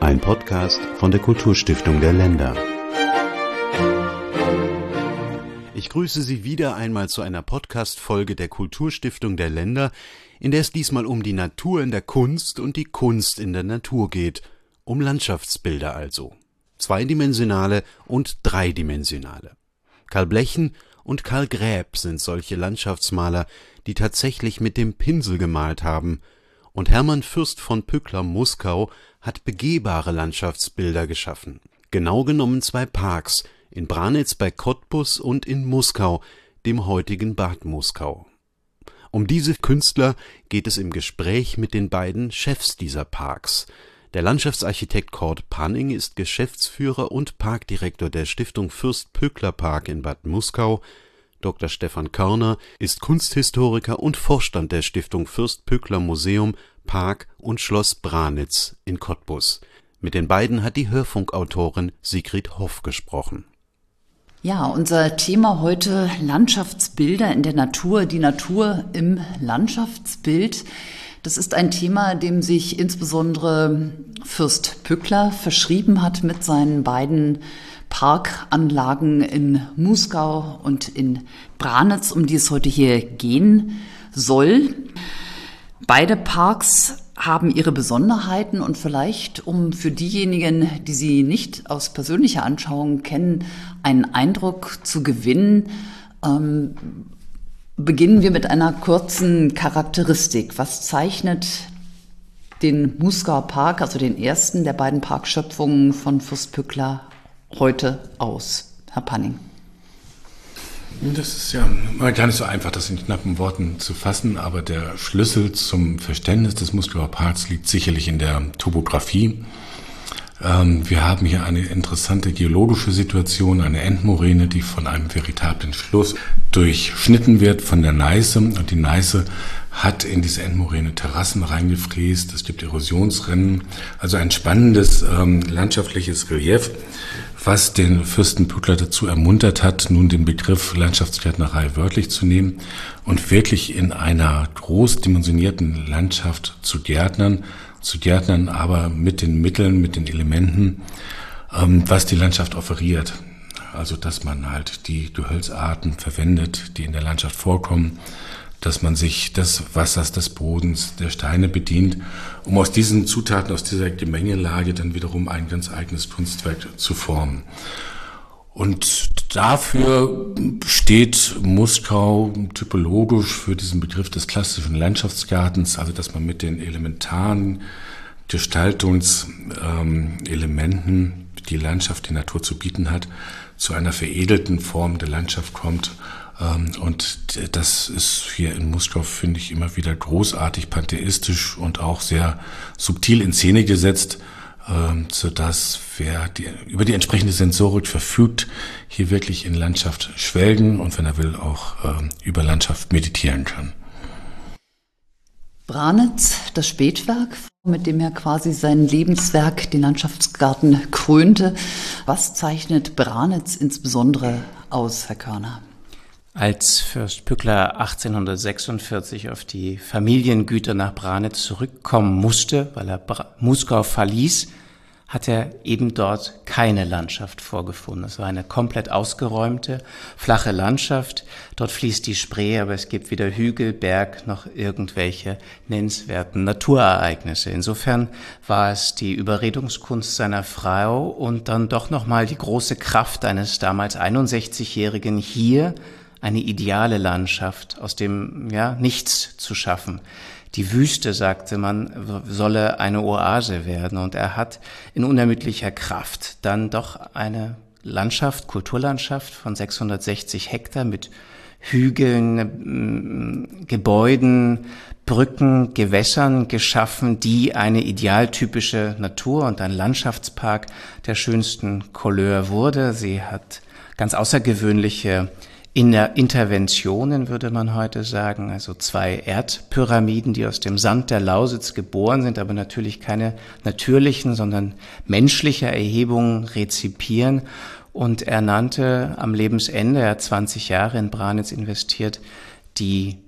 Ein Podcast von der Kulturstiftung der Länder. Ich grüße Sie wieder einmal zu einer Podcast-Folge der Kulturstiftung der Länder, in der es diesmal um die Natur in der Kunst und die Kunst in der Natur geht. Um Landschaftsbilder also. Zweidimensionale und dreidimensionale. Karl Blechen und Karl Graeb sind solche Landschaftsmaler, die tatsächlich mit dem Pinsel gemalt haben. Und Hermann Fürst von Pückler-Muskau hat begehbare Landschaftsbilder geschaffen. Genau genommen 2 Parks, in Branitz bei Cottbus und in Muskau, dem heutigen Bad Muskau. Um diese Künstler geht es im Gespräch mit den beiden Chefs dieser Parks. Der Landschaftsarchitekt Kurt Panning ist Geschäftsführer und Parkdirektor der Stiftung Fürst-Pückler-Park in Bad Muskau. Dr. Stefan Körner ist Kunsthistoriker und Vorstand der Stiftung Fürst-Pückler-Museum, Park und Schloss Branitz in Cottbus. Mit den beiden hat die Hörfunkautorin Sigrid Hoff gesprochen. Ja, unser Thema heute: Landschaftsbilder in der Natur, die Natur im Landschaftsbild. Das ist ein Thema, dem sich insbesondere Fürst Pückler verschrieben hat mit seinen beiden Parkanlagen in Muskau und in Branitz, um die es heute hier gehen soll. Beide Parks haben ihre Besonderheiten und vielleicht, um für diejenigen, die sie nicht aus persönlicher Anschauung kennen, einen Eindruck zu gewinnen, beginnen wir mit einer kurzen Charakteristik. Was zeichnet den Muskauer Park, also den ersten der beiden Parkschöpfungen von Fürst Pückler, heute aus, Herr Panning? Das ist ja mal gar nicht so einfach, das in knappen Worten zu fassen, aber der Schlüssel zum Verständnis des Muskauer Parks liegt sicherlich in der Topographie. Wir haben hier eine interessante geologische Situation, eine Endmoräne, die von einem veritablen Fluss durchschnitten wird von der Neiße, und die Neiße hat in diese Endmoräne Terrassen reingefräst, es gibt Erosionsrennen, also ein spannendes landschaftliches Relief, was den Fürsten Pückler dazu ermuntert hat, nun den Begriff Landschaftsgärtnerei wörtlich zu nehmen und wirklich in einer großdimensionierten Landschaft zu gärtnern, aber mit den Mitteln, mit den Elementen, was die Landschaft offeriert. Also, dass man halt die Gehölzarten verwendet, die in der Landschaft vorkommen, dass man sich des Wassers, des Bodens, der Steine bedient, um aus diesen Zutaten, aus dieser Gemengelage dann wiederum ein ganz eigenes Kunstwerk zu formen. Und dafür steht Muskau typologisch für diesen Begriff des klassischen Landschaftsgartens, also dass man mit den elementaren Gestaltungselementen, die Landschaft, die Natur zu bieten hat, zu einer veredelten Form der Landschaft kommt. Und das ist hier in Muskau, finde ich, immer wieder großartig pantheistisch und auch sehr subtil in Szene gesetzt, sodass wer über die entsprechende Sensorik verfügt, hier wirklich in Landschaft schwelgen und, wenn er will, auch über Landschaft meditieren kann. Branitz, das Spätwerk, mit dem er quasi sein Lebenswerk, den Landschaftsgarten, krönte. Was zeichnet Branitz insbesondere aus, Herr Körner? Als Fürst Pückler 1846 auf die Familiengüter nach Branitz zurückkommen musste, weil er Muskau verließ, hat er eben dort keine Landschaft vorgefunden. Es war eine komplett ausgeräumte, flache Landschaft. Dort fließt die Spree, aber es gibt weder Hügel, Berg noch irgendwelche nennenswerten Naturereignisse. Insofern war es die Überredungskunst seiner Frau und dann doch nochmal die große Kraft eines damals 61-Jährigen, hier eine ideale Landschaft aus dem Nichts zu schaffen. Die Wüste, sagte man, solle eine Oase werden, und er hat in unermüdlicher Kraft dann doch eine Landschaft, Kulturlandschaft von 660 Hektar mit Hügeln, Gebäuden, Brücken, Gewässern geschaffen, die eine idealtypische Natur und ein Landschaftspark der schönsten Couleur wurde. Sie hat ganz außergewöhnliche Interventionen, würde man heute sagen, also 2 Erdpyramiden, die aus dem Sand der Lausitz geboren sind, aber natürlich keine natürlichen, sondern menschliche Erhebungen rezipieren. Und er nannte am Lebensende, er hat 20 Jahre in Branitz investiert, die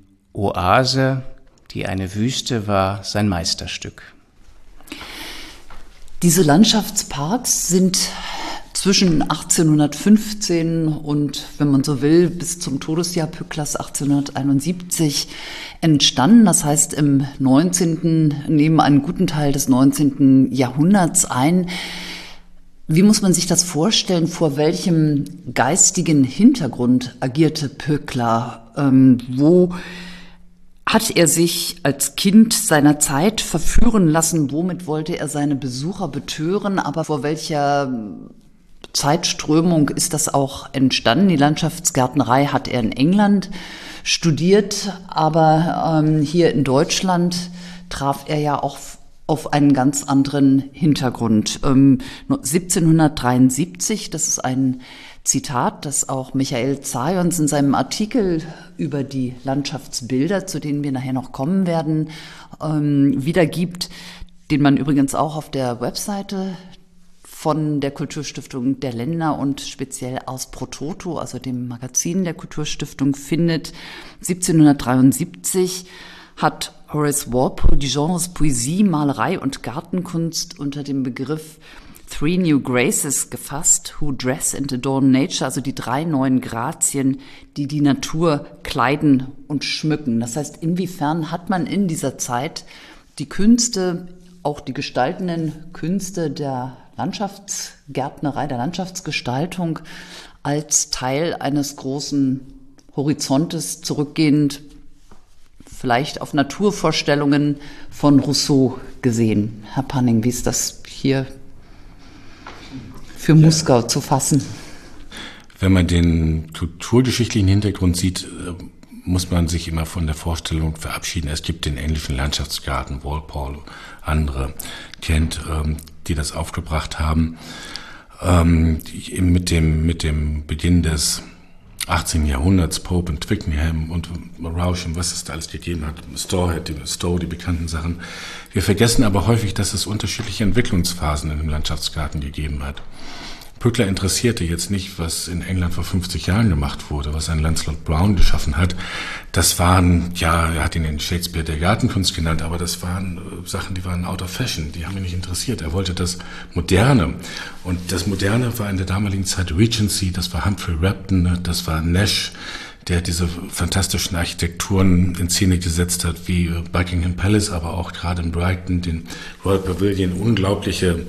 Oase, die eine Wüste war, sein Meisterstück. Diese Landschaftsparks sind zwischen 1815 und, wenn man so will, bis zum Todesjahr Pücklers 1871 entstanden. Das heißt, im 19., nehmen einen guten Teil des 19. Jahrhunderts ein. Wie muss man sich das vorstellen? Vor welchem geistigen Hintergrund agierte Pückler? Wo hat er sich als Kind seiner Zeit verführen lassen? Womit wollte er seine Besucher betören? Aber vor welcher Zeitströmung ist das auch entstanden? Die Landschaftsgärtnerei hat er in England studiert, aber hier in Deutschland traf er ja auch auf einen ganz anderen Hintergrund. 1773, das ist ein Zitat, das auch Michael Zajons in seinem Artikel über die Landschaftsbilder, zu denen wir nachher noch kommen werden, wiedergibt, den man übrigens auch auf der Webseite von der Kulturstiftung der Länder und speziell aus Pro Toto, also dem Magazin der Kulturstiftung, findet. 1773 hat Horace Walpole die Genres Poesie, Malerei und Gartenkunst unter dem Begriff Three New Graces gefasst, who dress and adorn nature, also die 3 neuen Grazien, die die Natur kleiden und schmücken. Das heißt, inwiefern hat man in dieser Zeit die Künste, auch die gestaltenden Künste der Landschaftsgärtnerei, der Landschaftsgestaltung als Teil eines großen Horizontes zurückgehend, vielleicht auf Naturvorstellungen von Rousseau gesehen. Herr Panning, wie ist das hier für Muskau zu fassen? Wenn man den kulturgeschichtlichen Hintergrund sieht, muss man sich immer von der Vorstellung verabschieden, es gibt den englischen Landschaftsgarten, Walpole, andere kennt, die das aufgebracht haben. Mit dem Beginn des 18. Jahrhunderts, Pope und Twickenham und Rausch und was es da alles gegeben hat, Stowe, die bekannten Sachen. Wir vergessen aber häufig, dass es unterschiedliche Entwicklungsphasen in dem Landschaftsgarten gegeben hat. Pückler interessierte jetzt nicht, was in England vor 50 Jahren gemacht wurde, was ein Lancelot Brown geschaffen hat. Das waren, ja, er hat ihn in Shakespeare der Gartenkunst genannt, aber das waren Sachen, die waren out of fashion, die haben ihn nicht interessiert. Er wollte das Moderne. Und das Moderne war in der damaligen Zeit Regency, das war Humphrey Repton, das war Nash, der diese fantastischen Architekturen in Szene gesetzt hat, wie Buckingham Palace, aber auch gerade in Brighton, den Royal Pavilion, unglaubliche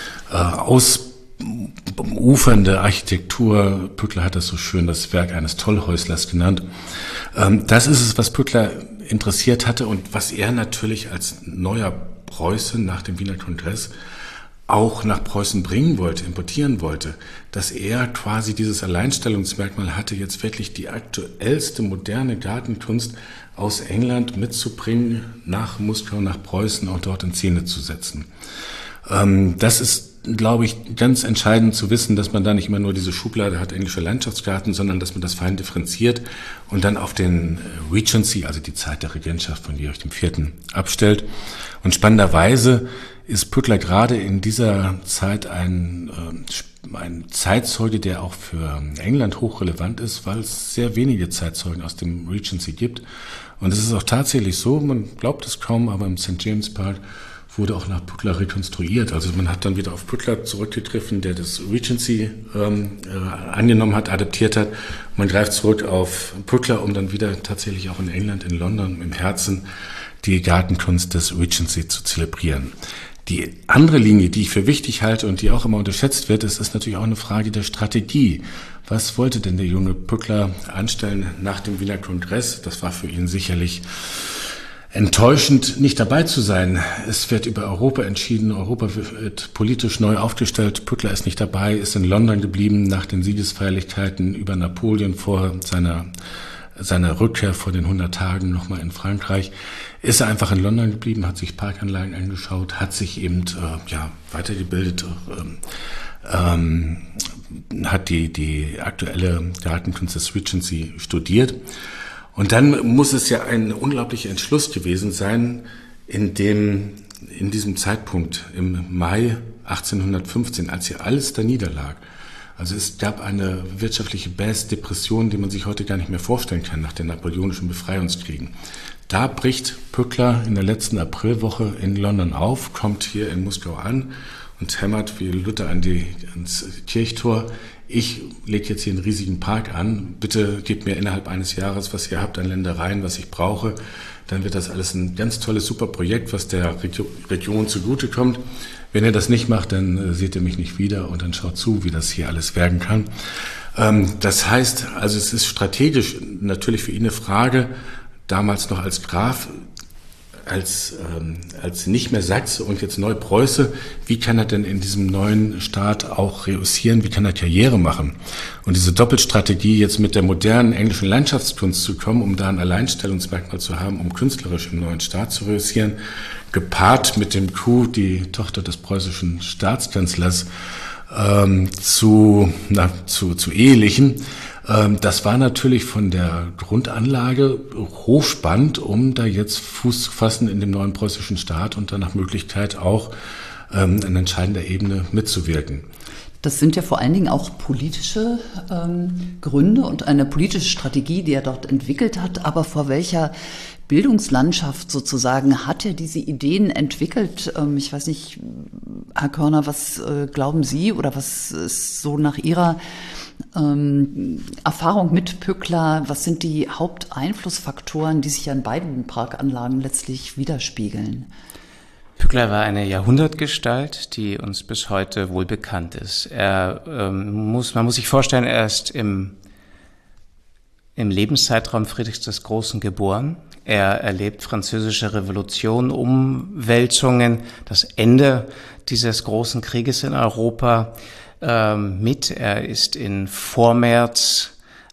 ufernde Architektur. Pückler hat das so schön das Werk eines Tollhäuslers genannt. Das ist es, was Pückler interessiert hatte und was er natürlich als neuer Preuße nach dem Wiener Kongress auch nach Preußen bringen wollte, importieren wollte, dass er quasi dieses Alleinstellungsmerkmal hatte, jetzt wirklich die aktuellste moderne Gartenkunst aus England mitzubringen, nach Muskau, nach Preußen auch dort in Szene zu setzen. Das ist, glaube ich, ganz entscheidend zu wissen, dass man da nicht immer nur diese Schublade hat, englischer Landschaftsgarten, sondern dass man das fein differenziert und dann auf den Regency, also die Zeit der Regentschaft von Georg IV. Abstellt. Und spannenderweise ist Pückler gerade in dieser Zeit ein Zeitzeuge, der auch für England hochrelevant ist, weil es sehr wenige Zeitzeugen aus dem Regency gibt. Und es ist auch tatsächlich so, man glaubt es kaum, aber im St. James Park wurde auch nach Pückler rekonstruiert. Also man hat dann wieder auf Pückler zurückgegriffen, der das Regency angenommen hat, adaptiert hat. Man greift zurück auf Pückler, um dann wieder tatsächlich auch in England, in London, im Herzen die Gartenkunst des Regency zu zelebrieren. Die andere Linie, die ich für wichtig halte und die auch immer unterschätzt wird, ist natürlich auch eine Frage der Strategie. Was wollte denn der junge Pückler anstellen nach dem Wiener Kongress? Das war für ihn sicherlich enttäuschend, nicht dabei zu sein. Es wird über Europa entschieden, Europa wird politisch neu aufgestellt. Pückler ist nicht dabei, ist in London geblieben nach den Siegesfeierlichkeiten über Napoleon vor seiner Rückkehr vor den 100 Tagen nochmal in Frankreich. Ist er einfach in London geblieben, hat sich Parkanlagen angeschaut, hat sich eben weitergebildet, hat die aktuelle Gartenkunst des Regency studiert. Und dann muss es ja ein unglaublicher Entschluss gewesen sein, in diesem Zeitpunkt im Mai 1815, als hier alles da niederlag. Also es gab eine wirtschaftliche Depression, die man sich heute gar nicht mehr vorstellen kann nach den napoleonischen Befreiungskriegen. Da bricht Pückler in der letzten Aprilwoche in London auf, kommt hier in Muskau an und hämmert wie Luther ans Kirchtor. Ich lege jetzt hier einen riesigen Park an. Bitte gebt mir innerhalb eines Jahres, was ihr habt an Ländereien, was ich brauche. Dann wird das alles ein ganz tolles, super Projekt, was der Region zugutekommt. Wenn ihr das nicht macht, dann seht ihr mich nicht wieder und dann schaut zu, wie das hier alles werden kann. Das heißt, also es ist strategisch natürlich für ihn eine Frage, damals noch als Graf, als nicht mehr Sachse und jetzt Neupreuße, wie kann er denn in diesem neuen Staat auch reüssieren, wie kann er Karriere machen? Und diese Doppelstrategie, jetzt mit der modernen englischen Landschaftskunst zu kommen, um da ein Alleinstellungsmerkmal zu haben, um künstlerisch im neuen Staat zu reüssieren, gepaart mit dem Coup, die Tochter des preußischen Staatskanzlers zu ehelichen. Das war natürlich von der Grundanlage hochspannend, um da jetzt Fuß zu fassen in dem neuen preußischen Staat und dann nach Möglichkeit auch an entscheidender Ebene mitzuwirken. Das sind ja vor allen Dingen auch politische Gründe und eine politische Strategie, die er dort entwickelt hat. Aber vor welcher Bildungslandschaft sozusagen hat er diese Ideen entwickelt? Ich weiß nicht, Herr Körner, was glauben Sie oder was ist so nach Ihrer Erfahrung mit Pückler, was sind die Haupteinflussfaktoren, die sich an beiden Parkanlagen letztlich widerspiegeln? Pückler war eine Jahrhundertgestalt, die uns bis heute wohl bekannt ist. Man muss sich vorstellen, er ist im Lebenszeitraum Friedrichs des Großen geboren. Er erlebt französische Revolution, Umwälzungen, das Ende dieses großen Krieges in Europa mit. Er ist in Vormärz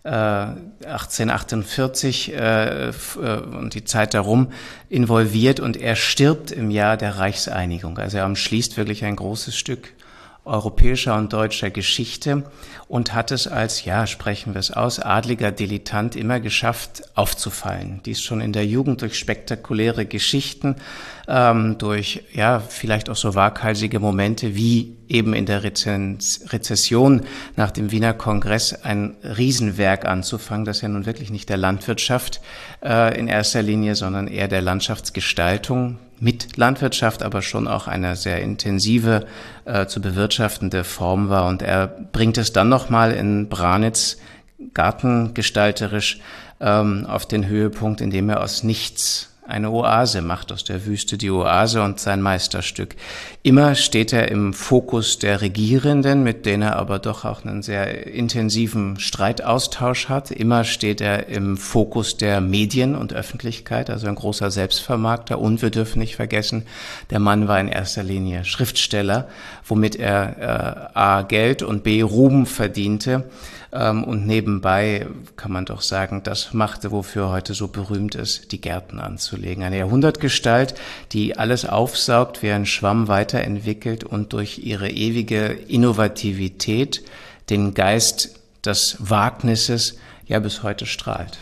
1848 und die Zeit darum involviert und er stirbt im Jahr der Reichseinigung. Also er umschließt wirklich ein großes Stück europäischer und deutscher Geschichte und hat es als, ja, sprechen wir es aus, adliger Dilettant immer geschafft, aufzufallen. Dies schon in der Jugend durch spektakuläre Geschichten, durch, ja, vielleicht auch so waghalsige Momente wie eben in der Rezession nach dem Wiener Kongress ein Riesenwerk anzufangen, das ja nun wirklich nicht der Landwirtschaft in erster Linie, sondern eher der Landschaftsgestaltung mit Landwirtschaft, aber schon auch eine sehr intensive zu bewirtschaftende Form war. Und er bringt es dann nochmal in Branitz gartengestalterisch auf den Höhepunkt, indem er aus nichts eine Oase macht, aus der Wüste die Oase und sein Meisterstück. Immer steht er im Fokus der Regierenden, mit denen er aber doch auch einen sehr intensiven Streitaustausch hat. Immer steht er im Fokus der Medien und Öffentlichkeit, also ein großer Selbstvermarkter. Und wir dürfen nicht vergessen, der Mann war in erster Linie Schriftsteller, womit er A. Geld und B. Ruhm verdiente. Und nebenbei kann man doch sagen, das machte, wofür er heute so berühmt ist, die Gärten anzulegen. Eine Jahrhundertgestalt, die alles aufsaugt, wie ein Schwamm weiterentwickelt und durch ihre ewige Innovativität den Geist des Wagnisses ja bis heute strahlt.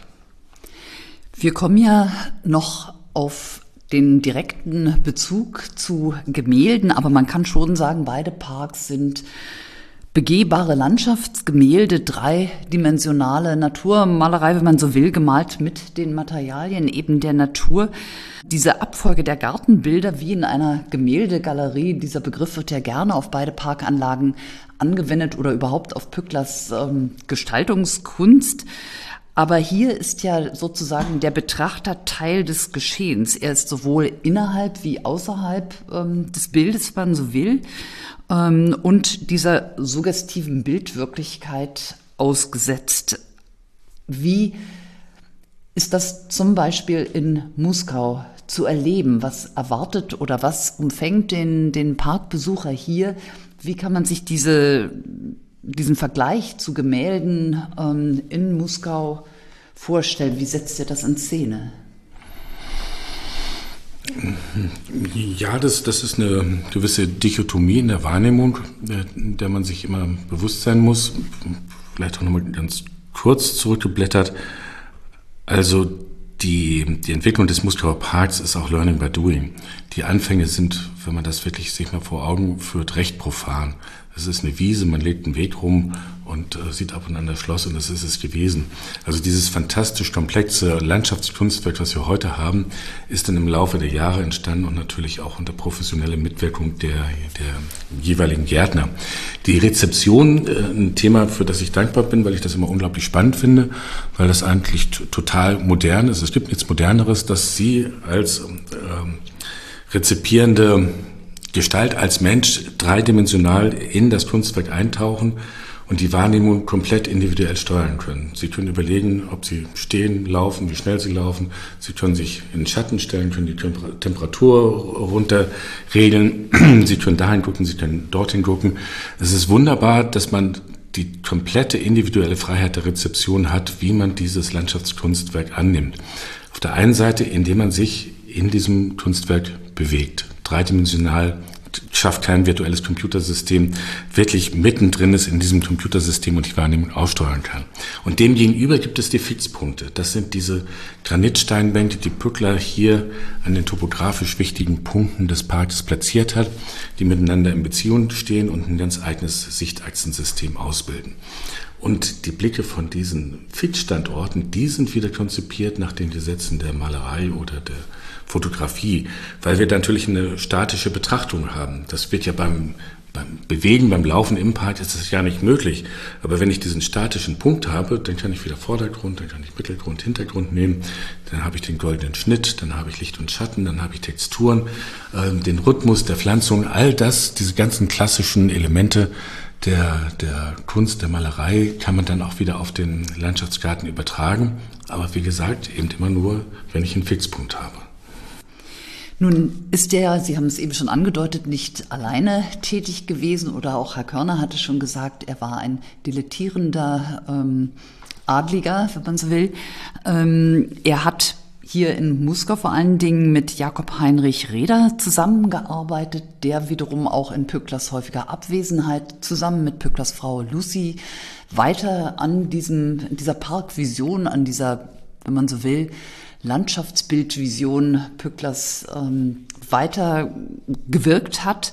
Wir kommen ja noch auf den direkten Bezug zu Gemälden, aber man kann schon sagen, beide Parks sind begehbare Landschaftsgemälde, dreidimensionale Naturmalerei, wenn man so will, gemalt mit den Materialien eben der Natur. Diese Abfolge der Gartenbilder wie in einer Gemäldegalerie, dieser Begriff wird ja gerne auf beide Parkanlagen angewendet oder überhaupt auf Pücklers Gestaltungskunst. Aber hier ist ja sozusagen der Betrachter Teil des Geschehens. Er ist sowohl innerhalb wie außerhalb des Bildes, wenn man so will, und dieser suggestiven Bildwirklichkeit ausgesetzt. Wie ist das zum Beispiel in Muskau zu erleben? Was erwartet oder was umfängt den Parkbesucher hier? Wie kann man sich diesen Vergleich zu Gemälden in Muskau vorstellen? Wie setzt ihr das in Szene? Ja, das ist eine gewisse Dichotomie in der Wahrnehmung, der man sich immer bewusst sein muss. Vielleicht auch nochmal ganz kurz zurückgeblättert. Also die Entwicklung des Muskauer Parks ist auch Learning by Doing. Die Anfänge sind, wenn man das wirklich sich mal vor Augen führt, recht profan. Es ist eine Wiese, man legt einen Weg rum und sieht ab und an das Schloss und das ist es gewesen. Also dieses fantastisch komplexe Landschaftskunstwerk, was wir heute haben, ist dann im Laufe der Jahre entstanden und natürlich auch unter professioneller Mitwirkung der jeweiligen Gärtner. Die Rezeption, ein Thema, für das ich dankbar bin, weil ich das immer unglaublich spannend finde, weil das eigentlich total modern ist. Es gibt nichts Moderneres, dass Sie als rezipierende Gestalt, als Mensch dreidimensional in das Kunstwerk eintauchen und die Wahrnehmung komplett individuell steuern können. Sie können überlegen, ob Sie stehen, laufen, wie schnell Sie laufen. Sie können sich in den Schatten stellen, können die Temperatur runterregeln. Sie können dahin gucken, Sie können dorthin gucken. Es ist wunderbar, dass man die komplette individuelle Freiheit der Rezeption hat, wie man dieses Landschaftskunstwerk annimmt. Auf der einen Seite, indem man sich in diesem Kunstwerk bewegt, dreidimensional, schafft kein virtuelles Computersystem, wirklich mittendrin ist in diesem Computersystem und die Wahrnehmung aussteuern kann. Und demgegenüber gibt es die Fixpunkte. Das sind diese Granitsteinbänke, die Pückler hier an den topografisch wichtigen Punkten des Parks platziert hat, die miteinander in Beziehung stehen und ein ganz eigenes Sichtachsensystem ausbilden. Und die Blicke von diesen Fixstandorten, die sind wieder konzipiert nach den Gesetzen der Malerei oder der Fotografie, weil wir da natürlich eine statische Betrachtung haben. Das wird ja beim Bewegen, beim Laufen im Park ist das ja nicht möglich. Aber wenn ich diesen statischen Punkt habe, dann kann ich wieder Vordergrund, dann kann ich Mittelgrund, Hintergrund nehmen, dann habe ich den goldenen Schnitt, dann habe ich Licht und Schatten, dann habe ich Texturen, den Rhythmus der Pflanzung, all das, diese ganzen klassischen Elemente der Kunst, der Malerei kann man dann auch wieder auf den Landschaftsgarten übertragen. Aber wie gesagt, eben immer nur, wenn ich einen Fixpunkt habe. Nun ist er, Sie haben es eben schon angedeutet, nicht alleine tätig gewesen oder auch Herr Körner hatte schon gesagt, er war ein dilettierender Adliger, wenn man so will. Er hat hier in Muskau vor allen Dingen mit Jakob Heinrich Reder zusammengearbeitet, der wiederum auch in Pücklers häufiger Abwesenheit zusammen mit Pücklers Frau Lucy weiter an dieser Parkvision, an dieser, wenn man so will, Landschaftsbildvision Pücklers weiter gewirkt hat.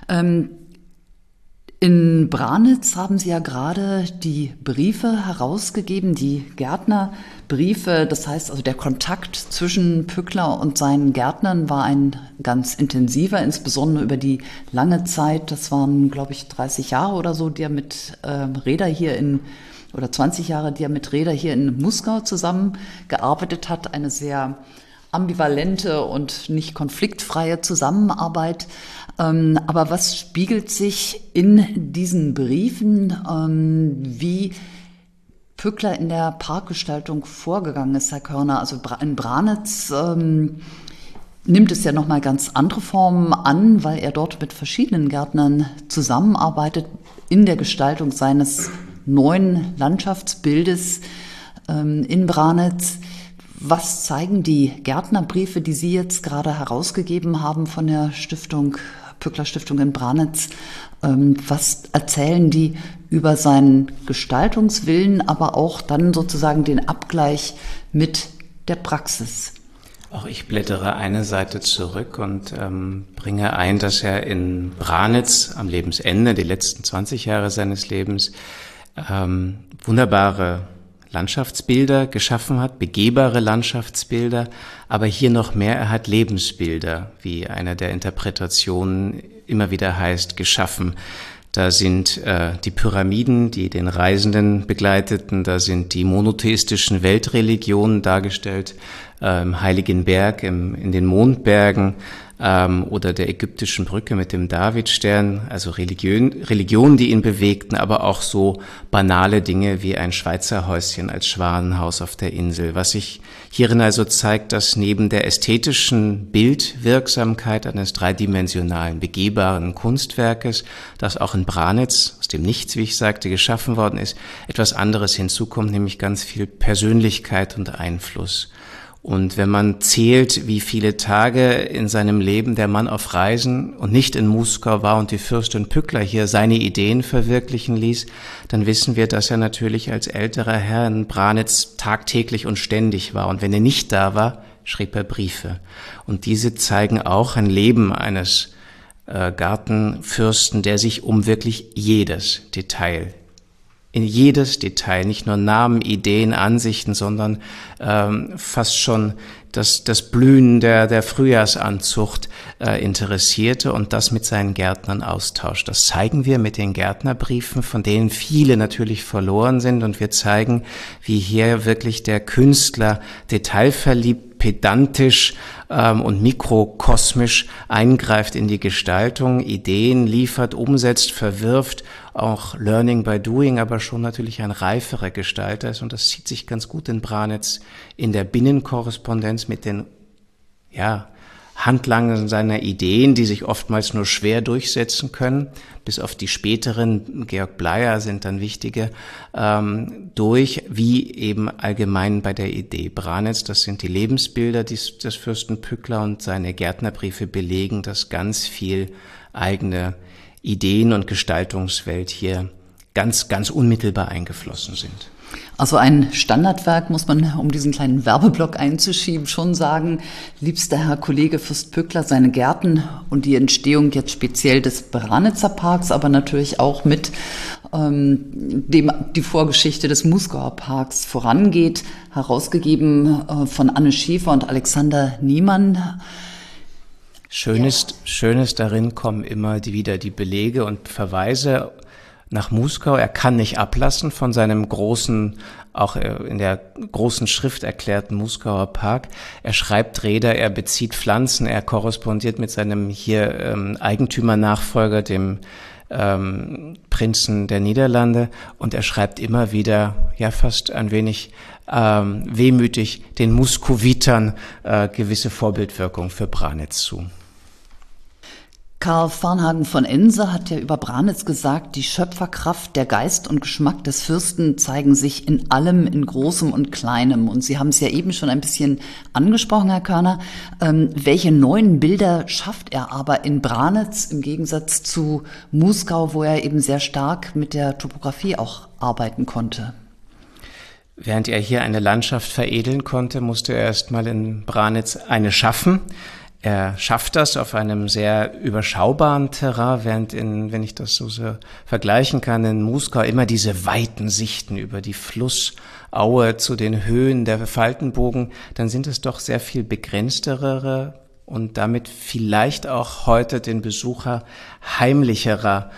In Branitz haben Sie ja gerade die Briefe herausgegeben, die Gärtnerbriefe. Das heißt also, der Kontakt zwischen Pückler und seinen Gärtnern war ein ganz intensiver, insbesondere über die lange Zeit. Das waren, glaube ich, 30 Jahre oder so, die er mit Reder oder 20 Jahre, die er mit Reder hier in Muskau zusammengearbeitet hat. Eine sehr ambivalente und nicht konfliktfreie Zusammenarbeit. Aber was spiegelt sich in diesen Briefen, wie Pückler in der Parkgestaltung vorgegangen ist, Herr Körner? Also in Branitz nimmt es ja nochmal ganz andere Formen an, weil er dort mit verschiedenen Gärtnern zusammenarbeitet in der Gestaltung seines neuen Landschaftsbildes in Branitz. Was zeigen die Gärtnerbriefe, die Sie jetzt gerade herausgegeben haben von der Pückler Stiftung in Branitz? Was erzählen die über seinen Gestaltungswillen, aber auch dann sozusagen den Abgleich mit der Praxis? Auch ich blättere eine Seite zurück und bringe ein, dass er in Branitz am Lebensende, die letzten 20 Jahre seines Lebens, wunderbare Landschaftsbilder geschaffen hat, begehbare Landschaftsbilder, aber hier noch mehr, er hat Lebensbilder, wie einer der Interpretationen immer wieder heißt, geschaffen. Da sind die Pyramiden, die den Reisenden begleiteten, da sind die monotheistischen Weltreligionen dargestellt, im Heiligen Berg, in den Mondbergen, oder der ägyptischen Brücke mit dem Davidstern, also Religionen, die ihn bewegten, aber auch so banale Dinge wie ein Schweizer Häuschen als Schwanenhaus auf der Insel. Was sich hierin also zeigt, dass neben der ästhetischen Bildwirksamkeit eines dreidimensionalen, begehbaren Kunstwerkes, das auch in Branitz, aus dem Nichts, wie ich sagte, geschaffen worden ist, etwas anderes hinzukommt, nämlich ganz viel Persönlichkeit und Einfluss. Und wenn man zählt, wie viele Tage in seinem Leben der Mann auf Reisen und nicht in Muskau war und die Fürstin Pückler hier seine Ideen verwirklichen ließ, dann wissen wir, dass er natürlich als älterer Herr in Branitz tagtäglich und ständig war. Und wenn er nicht da war, schrieb er Briefe. Und diese zeigen auch ein Leben eines Gartenfürsten, der sich um wirklich jedes Detail in jedes Detail, nicht nur Namen, Ideen, Ansichten, sondern fast schon das Blühen der Frühjahrsanzucht interessierte und das mit seinen Gärtnern austauscht. Das zeigen wir mit den Gärtnerbriefen, von denen viele natürlich verloren sind, und wir zeigen, wie hier wirklich der Künstler detailverliebt, pedantisch und mikrokosmisch eingreift in die Gestaltung, Ideen liefert, umsetzt, verwirft, auch Learning by Doing, aber schon natürlich ein reiferer Gestalter ist, und das zieht sich ganz gut in Branitz in der Binnenkorrespondenz mit den Handlangern seiner Ideen, die sich oftmals nur schwer durchsetzen können, bis auf die späteren, Georg Bleier sind dann wichtige, durch, wie eben allgemein bei der Idee Branitz. Das sind die Lebensbilder des Fürsten Pückler, und seine Gärtnerbriefe belegen, dass ganz viel eigene Ideen und Gestaltungswelt hier ganz, ganz unmittelbar eingeflossen sind. Also ein Standardwerk, muss man, um diesen kleinen Werbeblock einzuschieben, schon sagen, liebster Herr Kollege Fürst Pückler, seine Gärten und die Entstehung jetzt speziell des Branitzer Parks, aber natürlich auch mit dem die Vorgeschichte des Muskauer Parks vorangeht, herausgegeben von Anne Schäfer und Alexander Niemann. Schönes darin kommen immer wieder die Belege und Verweise nach Muskau. Er kann nicht ablassen von seinem großen, auch in der großen Schrift erklärten Muskauer Park. Er schreibt Räder, er bezieht Pflanzen, er korrespondiert mit seinem hier Eigentümernachfolger, dem Prinzen der Niederlande, und er schreibt immer wieder, fast ein wenig wehmütig, den Muskowitern gewisse Vorbildwirkung für Branitz zu. Karl Varnhagen von Ense hat ja über Branitz gesagt, die Schöpferkraft, der Geist und Geschmack des Fürsten zeigen sich in allem, in Großem und Kleinem. Und Sie haben es ja eben schon ein bisschen angesprochen, Herr Körner. Welche neuen Bilder schafft er aber in Branitz im Gegensatz zu Muskau, wo er eben sehr stark mit der Topografie auch arbeiten konnte? Während er hier eine Landschaft veredeln konnte, musste er erst mal in Branitz eine schaffen. Er schafft das auf einem sehr überschaubaren Terrain, während wenn ich das so vergleichen kann, in Muskau immer diese weiten Sichten über die Flussaue zu den Höhen der Faltenbogen, dann sind es doch sehr viel begrenztere und damit vielleicht auch heute den Besucher heimlicherer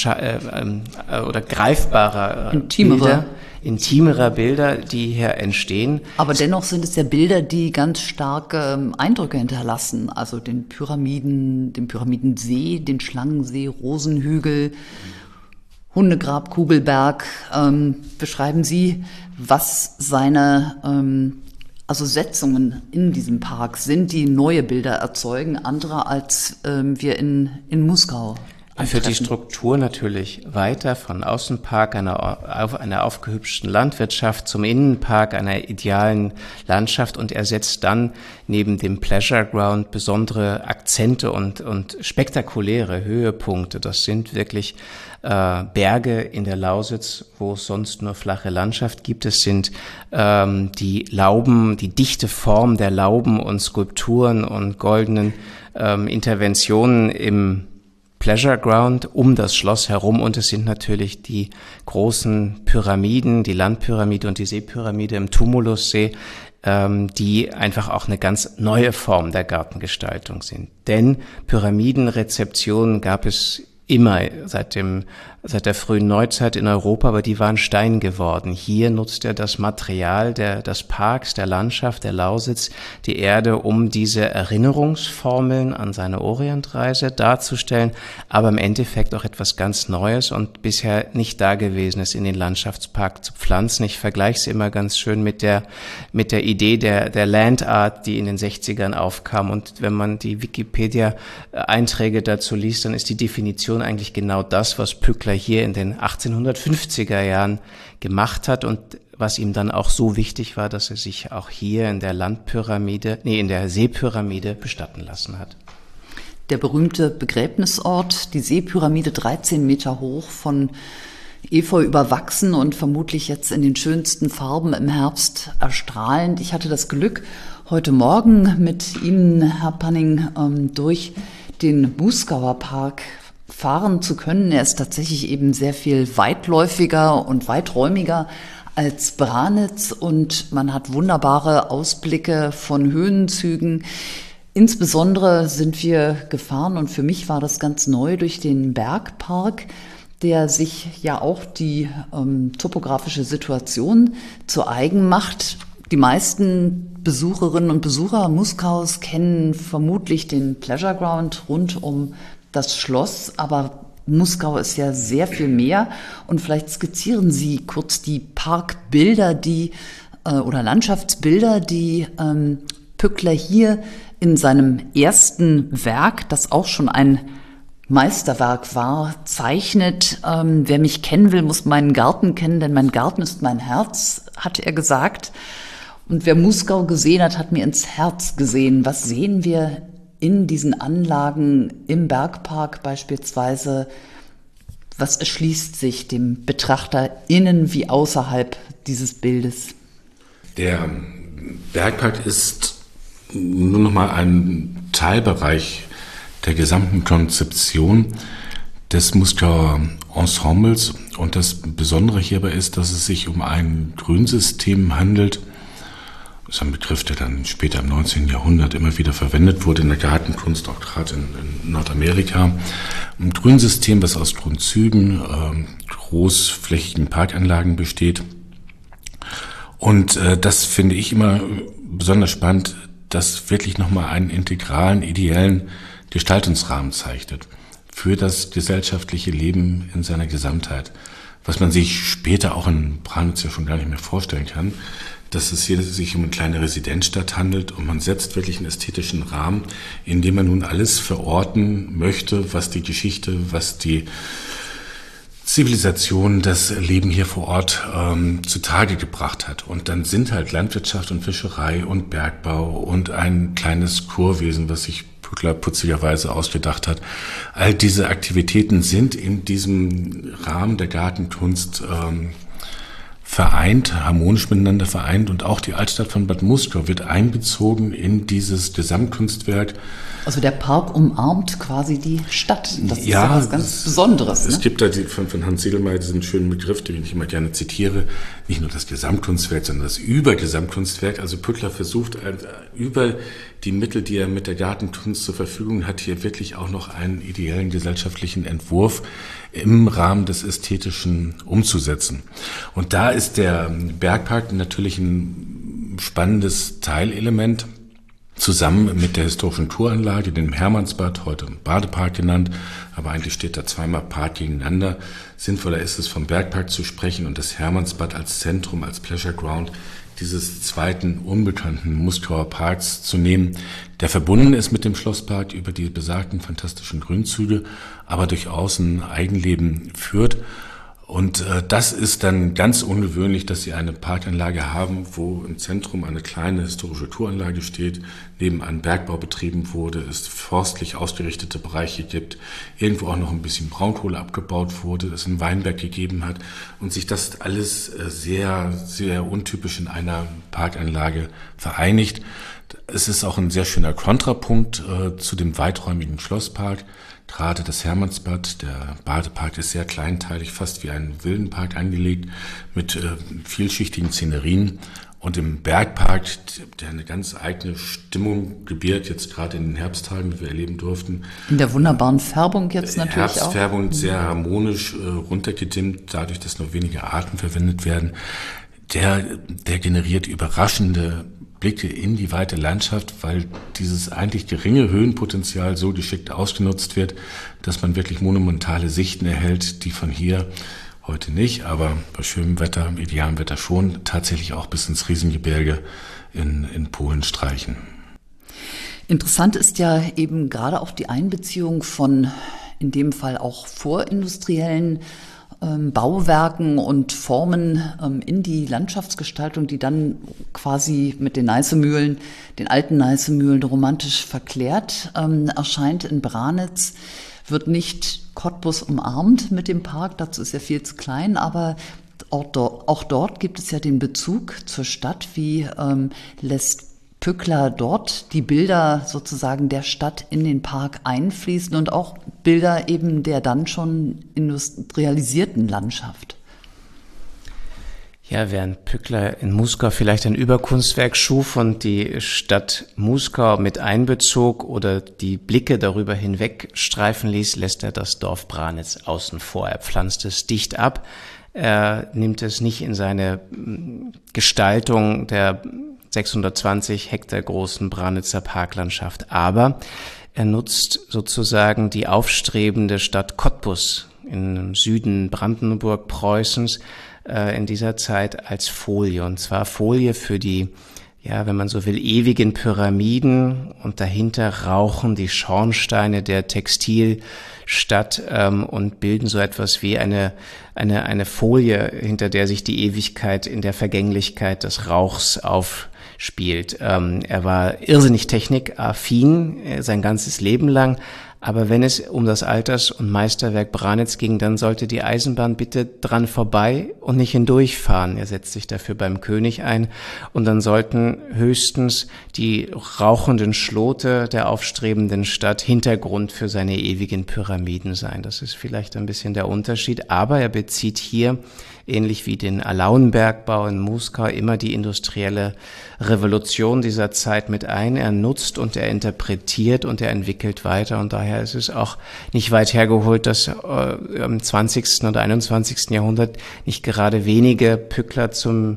oder greifbarer intimerer Bilder, die hier entstehen. Aber dennoch sind es ja Bilder, die ganz starke Eindrücke hinterlassen. Also den Pyramidensee, den Schlangensee, Rosenhügel, Hundegrab, Kugelberg. Beschreiben Sie, was seine Setzungen in diesem Park sind, die neue Bilder erzeugen, andere als wir in Muskau. Für die Struktur natürlich weiter, von Außenpark, einer aufgehübschten Landwirtschaft zum Innenpark, einer idealen Landschaft, und er setzt dann neben dem Pleasure Ground besondere Akzente und spektakuläre Höhepunkte. Das sind wirklich Berge in der Lausitz, wo es sonst nur flache Landschaft gibt. Es sind die Lauben, die dichte Form der Lauben und Skulpturen und goldenen Interventionen im Pleasure Ground um das Schloss herum, und es sind natürlich die großen Pyramiden, die Landpyramide und die Seepyramide im Tumulussee, die einfach auch eine ganz neue Form der Gartengestaltung sind. Denn Pyramidenrezeptionen gab es immer seit der frühen Neuzeit in Europa, aber die waren Stein geworden. Hier nutzt er das Material des Parks, der Landschaft, der Lausitz, die Erde, um diese Erinnerungsformeln an seine Orientreise darzustellen, aber im Endeffekt auch etwas ganz Neues und bisher nicht Dagewesenes in den Landschaftspark zu pflanzen. Ich vergleiche es immer ganz schön mit der Idee der Land Art, die in den 60ern aufkam, und wenn man die Wikipedia-Einträge dazu liest, dann ist die Definition eigentlich genau das, was Pückler hier in den 1850er Jahren gemacht hat und was ihm dann auch so wichtig war, dass er sich auch hier in der in der Seepyramide bestatten lassen hat. Der berühmte Begräbnisort, die Seepyramide, 13 Meter hoch, von Efeu überwachsen und vermutlich jetzt in den schönsten Farben im Herbst erstrahlend. Ich hatte das Glück, heute Morgen mit Ihnen, Herr Panning, durch den Muskauer Park fahren zu können. Er ist tatsächlich eben sehr viel weitläufiger und weiträumiger als Branitz und man hat wunderbare Ausblicke von Höhenzügen. Insbesondere sind wir gefahren und für mich war das ganz neu durch den Bergpark, der sich ja auch die topografische Situation zu eigen macht. Die meisten Besucherinnen und Besucher Muskaus kennen vermutlich den Pleasure Ground rund um das Schloss, aber Muskau ist ja sehr viel mehr und vielleicht skizzieren Sie kurz die Parkbilder, oder Landschaftsbilder, die Pückler hier in seinem ersten Werk, das auch schon ein Meisterwerk war, zeichnet. Wer mich kennen will, muss meinen Garten kennen, denn mein Garten ist mein Herz, hat er gesagt. Und wer Muskau gesehen hat, hat mir ins Herz gesehen. Was sehen wir in diesen Anlagen im Bergpark beispielsweise? Was erschließt sich dem Betrachter innen wie außerhalb dieses Bildes? Der Bergpark ist nur noch mal ein Teilbereich der gesamten Konzeption des Muskauer Ensembles. Und das Besondere hierbei ist, dass es sich um ein Grünsystem handelt. Das ist ein Begriff, der dann später im 19. Jahrhundert immer wieder verwendet wurde in der Gartenkunst, auch gerade in Nordamerika. Ein Grünsystem, das aus Grünzügen, großflächigen Parkanlagen besteht. Und das finde ich immer besonders spannend, dass wirklich nochmal einen integralen, ideellen Gestaltungsrahmen zeichnet für das gesellschaftliche Leben in seiner Gesamtheit. Was man sich später auch in Branitz ja schon gar nicht mehr vorstellen kann, dass es hier sich um eine kleine Residenzstadt handelt und man setzt wirklich einen ästhetischen Rahmen, in dem man nun alles verorten möchte, was die Geschichte, was die Zivilisation, das Leben hier vor Ort zutage gebracht hat. Und dann sind halt Landwirtschaft und Fischerei und Bergbau und ein kleines Kurwesen, was sich Pückler putzigerweise ausgedacht hat. All diese Aktivitäten sind in diesem Rahmen der Gartenkunst vereint, harmonisch miteinander vereint, und auch die Altstadt von Bad Muskau wird einbezogen in dieses Gesamtkunstwerk. Also der Park umarmt quasi die Stadt. Das ist ja ja was ganz Besonderes. Es ne? gibt da von Hans Sedelmeier diesen schönen Begriff, den ich immer gerne zitiere, nicht nur das Gesamtkunstwerk, sondern das Übergesamtkunstwerk. Also Pückler versucht über die Mittel, die er mit der Gartenkunst zur Verfügung hat, hier wirklich auch noch einen ideellen gesellschaftlichen Entwurf im Rahmen des Ästhetischen umzusetzen. Und da ist der Bergpark natürlich ein spannendes Teilelement, zusammen mit der historischen Touranlage, dem Hermannsbad, heute Badepark genannt, aber eigentlich steht da zweimal Park gegeneinander. Sinnvoller ist es, vom Bergpark zu sprechen und das Hermannsbad als Zentrum, als Pleasure Ground dieses zweiten unbekannten Muskauer Parks zu nehmen, der verbunden ist mit dem Schlosspark über die besagten fantastischen Grünzüge, aber durchaus ein Eigenleben führt. Und das ist dann ganz ungewöhnlich, dass sie eine Parkanlage haben, wo im Zentrum eine kleine historische Touranlage steht, nebenan Bergbau betrieben wurde, es forstlich ausgerichtete Bereiche gibt, irgendwo auch noch ein bisschen Braunkohle abgebaut wurde, es einen Weinberg gegeben hat und sich das alles sehr, sehr untypisch in einer Parkanlage vereinigt. Es ist auch ein sehr schöner Kontrapunkt zu dem weiträumigen Schlosspark. Gerade das Hermannsbad, der Badepark, ist sehr kleinteilig, fast wie ein Villenpark angelegt, mit vielschichtigen Szenerien. Und im Bergpark, der eine ganz eigene Stimmung gebiert, jetzt gerade in den Herbsttagen, die wir erleben durften. In der wunderbaren Färbung jetzt natürlich Herbstfärbung auch. Sehr harmonisch runtergedimmt, dadurch, dass nur wenige Arten verwendet werden. Der generiert überraschende Blicke in die weite Landschaft, weil dieses eigentlich geringe Höhenpotenzial so geschickt ausgenutzt wird, dass man wirklich monumentale Sichten erhält, die von hier, heute nicht, aber bei schönem Wetter, idealem Wetter schon, tatsächlich auch bis ins Riesengebirge in Polen streichen. Interessant ist ja eben gerade auch die Einbeziehung von, in dem Fall auch vorindustriellen Bauwerken und Formen in die Landschaftsgestaltung, die dann quasi mit den Neißemühlen, den alten Neißemühlen romantisch verklärt erscheint in Branitz. Wird nicht Cottbus umarmt mit dem Park, dazu ist ja viel zu klein, aber auch dort gibt es ja den Bezug zur Stadt, wie lässt Pückler dort die Bilder sozusagen der Stadt in den Park einfließen und auch Bilder eben der dann schon industrialisierten Landschaft. Ja, während Pückler in Muskau vielleicht ein Überkunstwerk schuf und die Stadt Muskau mit einbezog oder die Blicke darüber hinweg streifen ließ, lässt er das Dorf Branitz außen vor. Er pflanzt es dicht ab. Er nimmt es nicht in seine Gestaltung der 620 Hektar großen Branitzer Parklandschaft, aber er nutzt sozusagen die aufstrebende Stadt Cottbus im Süden Brandenburg-Preußens in dieser Zeit als Folie, und zwar Folie für die, ja, wenn man so will, ewigen Pyramiden, und dahinter rauchen die Schornsteine der Textilstadt und bilden so etwas wie eine Folie, hinter der sich die Ewigkeit in der Vergänglichkeit des Rauchs aufspielt. Er war irrsinnig technikaffin sein ganzes Leben lang. Aber wenn es um das Alters- und Meisterwerk Branitz ging, dann sollte die Eisenbahn bitte dran vorbei und nicht hindurchfahren. Er setzt sich dafür beim König ein. Und dann sollten höchstens die rauchenden Schlote der aufstrebenden Stadt Hintergrund für seine ewigen Pyramiden sein. Das ist vielleicht ein bisschen der Unterschied. Aber er bezieht hier, ähnlich wie den Alaunbergbau in Muskau, immer die industrielle Revolution dieser Zeit mit ein. Er nutzt und er interpretiert und er entwickelt weiter, und daher ist es auch nicht weit hergeholt, dass im 20. oder 21. Jahrhundert nicht gerade wenige Pückler zum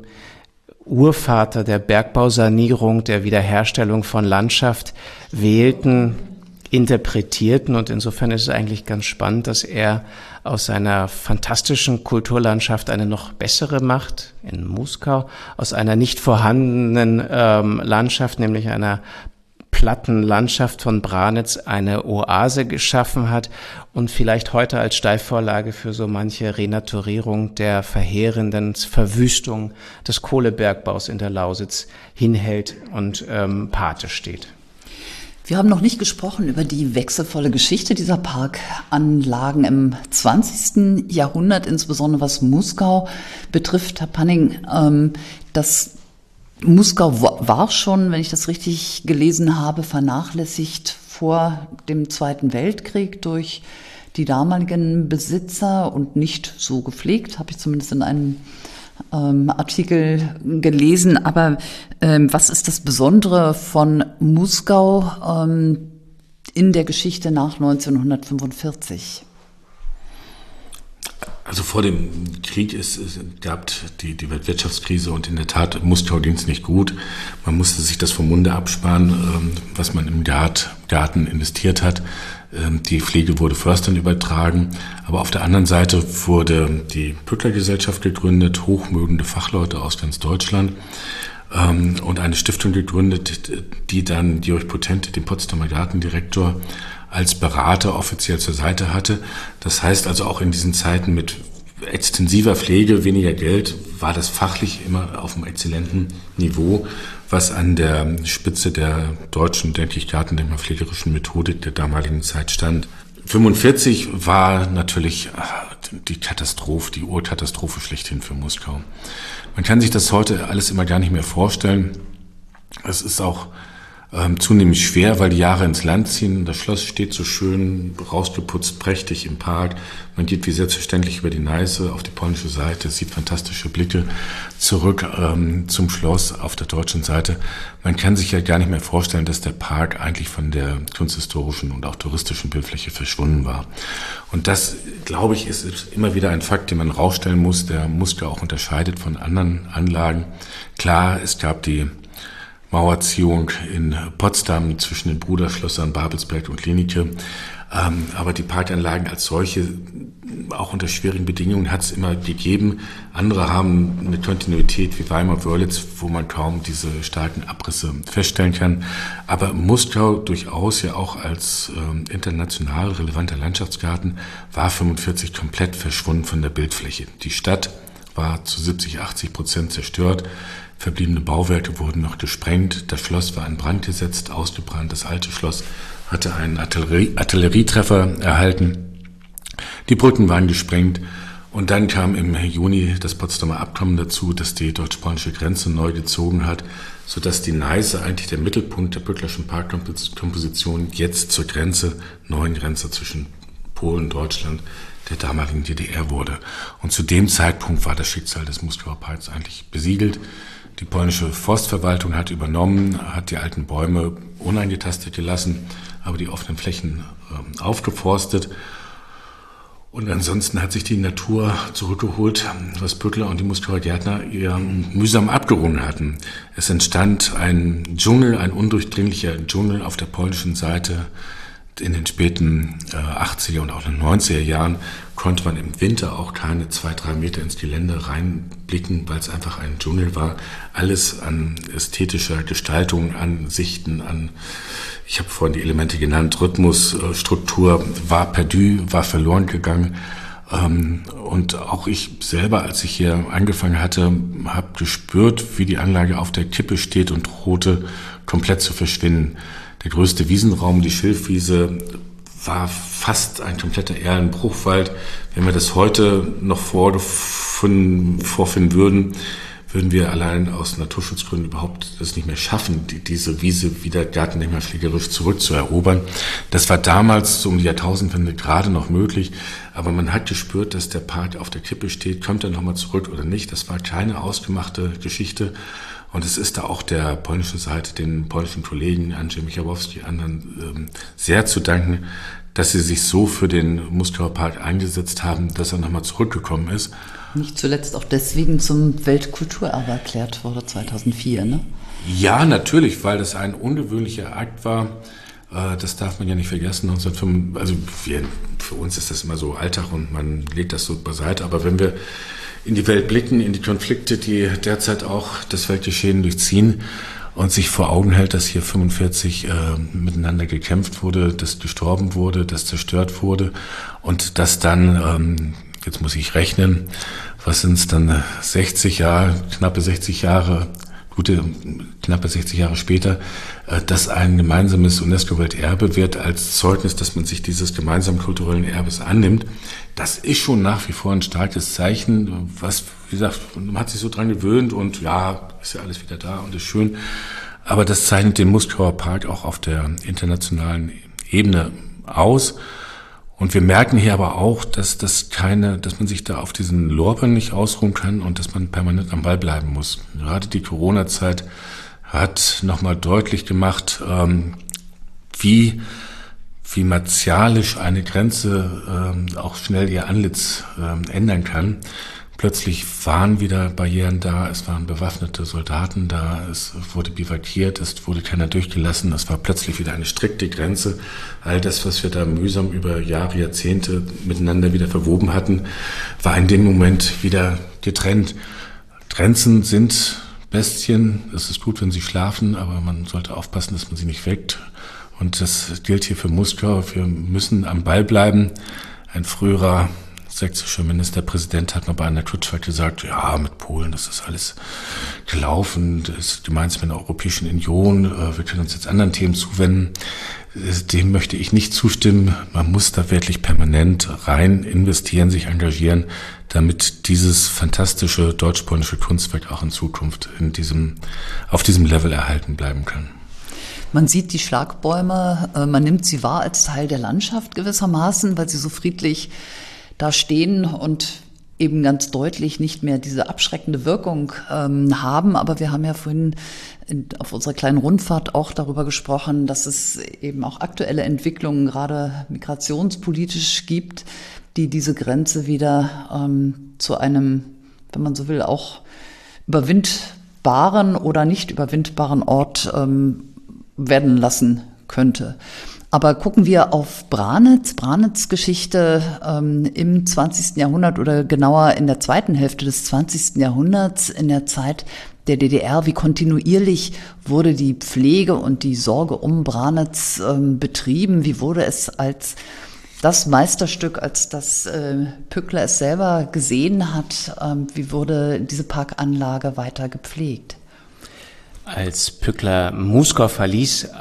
Urvater der Bergbausanierung, der Wiederherstellung von Landschaft wählten, interpretierten, und insofern ist es eigentlich ganz spannend, dass er aus seiner fantastischen Kulturlandschaft eine noch bessere macht, in Muskau, aus einer nicht vorhandenen Landschaft, nämlich einer platten Landschaft von Branitz, eine Oase geschaffen hat und vielleicht heute als Steilvorlage für so manche Renaturierung der verheerenden Verwüstung des Kohlebergbaus in der Lausitz hinhält und Pate steht. Wir haben noch nicht gesprochen über die wechselvolle Geschichte dieser Parkanlagen im 20. Jahrhundert, insbesondere was Muskau betrifft. Herr Panning, das Muskau war schon, wenn ich das richtig gelesen habe, vernachlässigt vor dem Zweiten Weltkrieg durch die damaligen Besitzer und nicht so gepflegt, habe ich zumindest in einem Artikel gelesen. Aber was ist das Besondere von Muskau in der Geschichte nach 1945? Also vor dem Krieg gab die Weltwirtschaftskrise, und in der Tat, Muskau ging es nicht gut. Man musste sich das vom Munde absparen, was man im Garten investiert hat. Die Pflege wurde Förstern übertragen. Aber auf der anderen Seite wurde die Pückler-Gesellschaft gegründet, hochmögende Fachleute aus ganz Deutschland, und eine Stiftung gegründet, die dann Georg Potente, den Potsdamer Gartendirektor, als Berater offiziell zur Seite hatte. Das heißt also, auch in diesen Zeiten mit extensiver Pflege, weniger Geld, war das fachlich immer auf einem exzellenten Niveau, was an der Spitze der deutschen, denke ich, gartendenkmalpflegerischen Methodik der damaligen Zeit stand. 1945 war natürlich die Katastrophe, die Urkatastrophe schlechthin für Muskau. Man kann sich das heute alles immer gar nicht mehr vorstellen. Es ist auch zunehmend schwer, weil die Jahre ins Land ziehen. Das Schloss steht so schön rausgeputzt, prächtig im Park. Man geht wie selbstverständlich über die Neiße auf die polnische Seite, sieht fantastische Blicke zurück zum Schloss auf der deutschen Seite. Man kann sich ja gar nicht mehr vorstellen, dass der Park eigentlich von der kunsthistorischen und auch touristischen Bildfläche verschwunden war. Und das, glaube ich, ist immer wieder ein Fakt, den man rausstellen muss, der Muskau auch unterscheidet von anderen Anlagen. Klar, es gab die Mauerziehung in Potsdam zwischen den Bruderschlössern Babelsberg und Klinike. Aber die Parkanlagen als solche, auch unter schwierigen Bedingungen, hat es immer gegeben. Andere haben eine Kontinuität wie Weimar-Wörlitz, wo man kaum diese starken Abrisse feststellen kann. Aber Muskau durchaus ja auch als international relevanter Landschaftsgarten war 1945 komplett verschwunden von der Bildfläche. Die Stadt war zu 70-80% zerstört. Verbliebene Bauwerke wurden noch gesprengt. Das Schloss war in Brand gesetzt, ausgebrannt. Das alte Schloss hatte einen Artillerietreffer erhalten. Die Brücken waren gesprengt. Und dann kam im Juni das Potsdamer Abkommen dazu, das die deutsch-polnische Grenze neu gezogen hat, sodass die Neiße eigentlich der Mittelpunkt der Pücklerschen Parkkomposition jetzt zur neuen Grenze zwischen Polen, Deutschland, der damaligen DDR wurde. Und zu dem Zeitpunkt war das Schicksal des Muskauer Parks eigentlich besiegelt. Die polnische Forstverwaltung hat übernommen, hat die alten Bäume uneingetastet gelassen, aber die offenen Flächen aufgeforstet. Und ansonsten hat sich die Natur zurückgeholt, was Pückler und die Muskauer Gärtner ihr mühsam abgerungen hatten. Es entstand ein Dschungel, ein undurchdringlicher Dschungel auf der polnischen Seite. In den späten 80er und auch in den 90er Jahren konnte man im Winter auch keine 2-3 Meter ins Gelände reinblicken, weil es einfach ein Dschungel war. Alles an ästhetischer Gestaltung, an Sichten, ich habe vorhin die Elemente genannt, Rhythmus, Struktur, war perdu, war verloren gegangen. Und auch ich selber, als ich hier angefangen hatte, habe gespürt, wie die Anlage auf der Kippe steht und drohte komplett zu verschwinden. Der größte Wiesenraum, die Schilfwiese, war fast ein kompletter Erlenbruchwald. Wenn wir das heute noch vorfinden würden wir allein aus Naturschutzgründen überhaupt das nicht mehr schaffen, diese Wiese wieder gartendenkmalpflegerisch zurückzuerobern. Das war damals so um die Jahrtausendwende gerade noch möglich, aber man hat gespürt, dass der Park auf der Kippe steht, kommt er nochmal zurück oder nicht. Das war keine ausgemachte Geschichte. Und es ist da auch der polnischen Seite, den polnischen Kollegen, Andrzej Michałowski, anderen sehr zu danken, dass sie sich so für den Muskauer Park eingesetzt haben, dass er nochmal zurückgekommen ist. Nicht zuletzt auch deswegen zum Weltkulturerbe erklärt wurde 2004, ne? Ja, natürlich, weil das ein ungewöhnlicher Akt war. Das darf man ja nicht vergessen. 1905, also für uns ist das immer so Alltag und man legt das so beiseite. Aber wenn wir in die Welt blicken, in die Konflikte, die derzeit auch das Weltgeschehen durchziehen und sich vor Augen hält, dass hier 45 miteinander gekämpft wurde, dass gestorben wurde, dass zerstört wurde und dass dann, jetzt muss ich rechnen, was sind es dann, 60 Jahre, knappe 60 Jahre später, dass ein gemeinsames UNESCO-Welterbe wird als Zeugnis, dass man sich dieses gemeinsamen kulturellen Erbes annimmt. Das ist schon nach wie vor ein starkes Zeichen, was, wie gesagt, man hat sich so dran gewöhnt und ja, ist ja alles wieder da und ist schön. Aber das zeichnet den Muskauer Park auch auf der internationalen Ebene aus. Und wir merken hier aber auch, dass man sich da auf diesen Lorbeeren nicht ausruhen kann und dass man permanent am Ball bleiben muss. Gerade die Corona-Zeit hat nochmal deutlich gemacht, wie martialisch eine Grenze auch schnell ihr Antlitz ändern kann. Plötzlich waren wieder Barrieren da, es waren bewaffnete Soldaten da, es wurde bivakiert, es wurde keiner durchgelassen, es war plötzlich wieder eine strikte Grenze. All das, was wir da mühsam über Jahre, Jahrzehnte miteinander wieder verwoben hatten, war in dem Moment wieder getrennt. Grenzen sind Bestien, es ist gut, wenn sie schlafen, aber man sollte aufpassen, dass man sie nicht weckt. Und das gilt hier für Muskau, wir müssen am Ball bleiben. Ein früherer sächsischer Ministerpräsident hat mal bei einer Kutschfahrt gesagt, ja, mit Polen, das ist alles gelaufen, das ist gemeinsam mit der Europäischen Union, wir können uns jetzt anderen Themen zuwenden. Dem möchte ich nicht zustimmen. Man muss da wirklich permanent rein investieren, sich engagieren, damit dieses fantastische deutsch-polnische Kunstwerk auch in Zukunft auf diesem Level erhalten bleiben kann. Man sieht die Schlagbäume, man nimmt sie wahr als Teil der Landschaft gewissermaßen, weil sie so friedlich da stehen und eben ganz deutlich nicht mehr diese abschreckende Wirkung haben. Aber wir haben ja vorhin auf unserer kleinen Rundfahrt auch darüber gesprochen, dass es eben auch aktuelle Entwicklungen, gerade migrationspolitisch gibt, die diese Grenze wieder zu einem, wenn man so will, auch überwindbaren oder nicht überwindbaren Ort werden lassen könnte. Aber gucken wir auf Branitz Geschichte im 20. Jahrhundert oder genauer in der zweiten Hälfte des 20. Jahrhunderts, in der Zeit der DDR, wie kontinuierlich wurde die Pflege und die Sorge um Branitz betrieben? Wie wurde es als das Meisterstück, als das Pückler es selber gesehen hat, wie wurde diese Parkanlage weiter gepflegt? Als Pückler Muskau verließ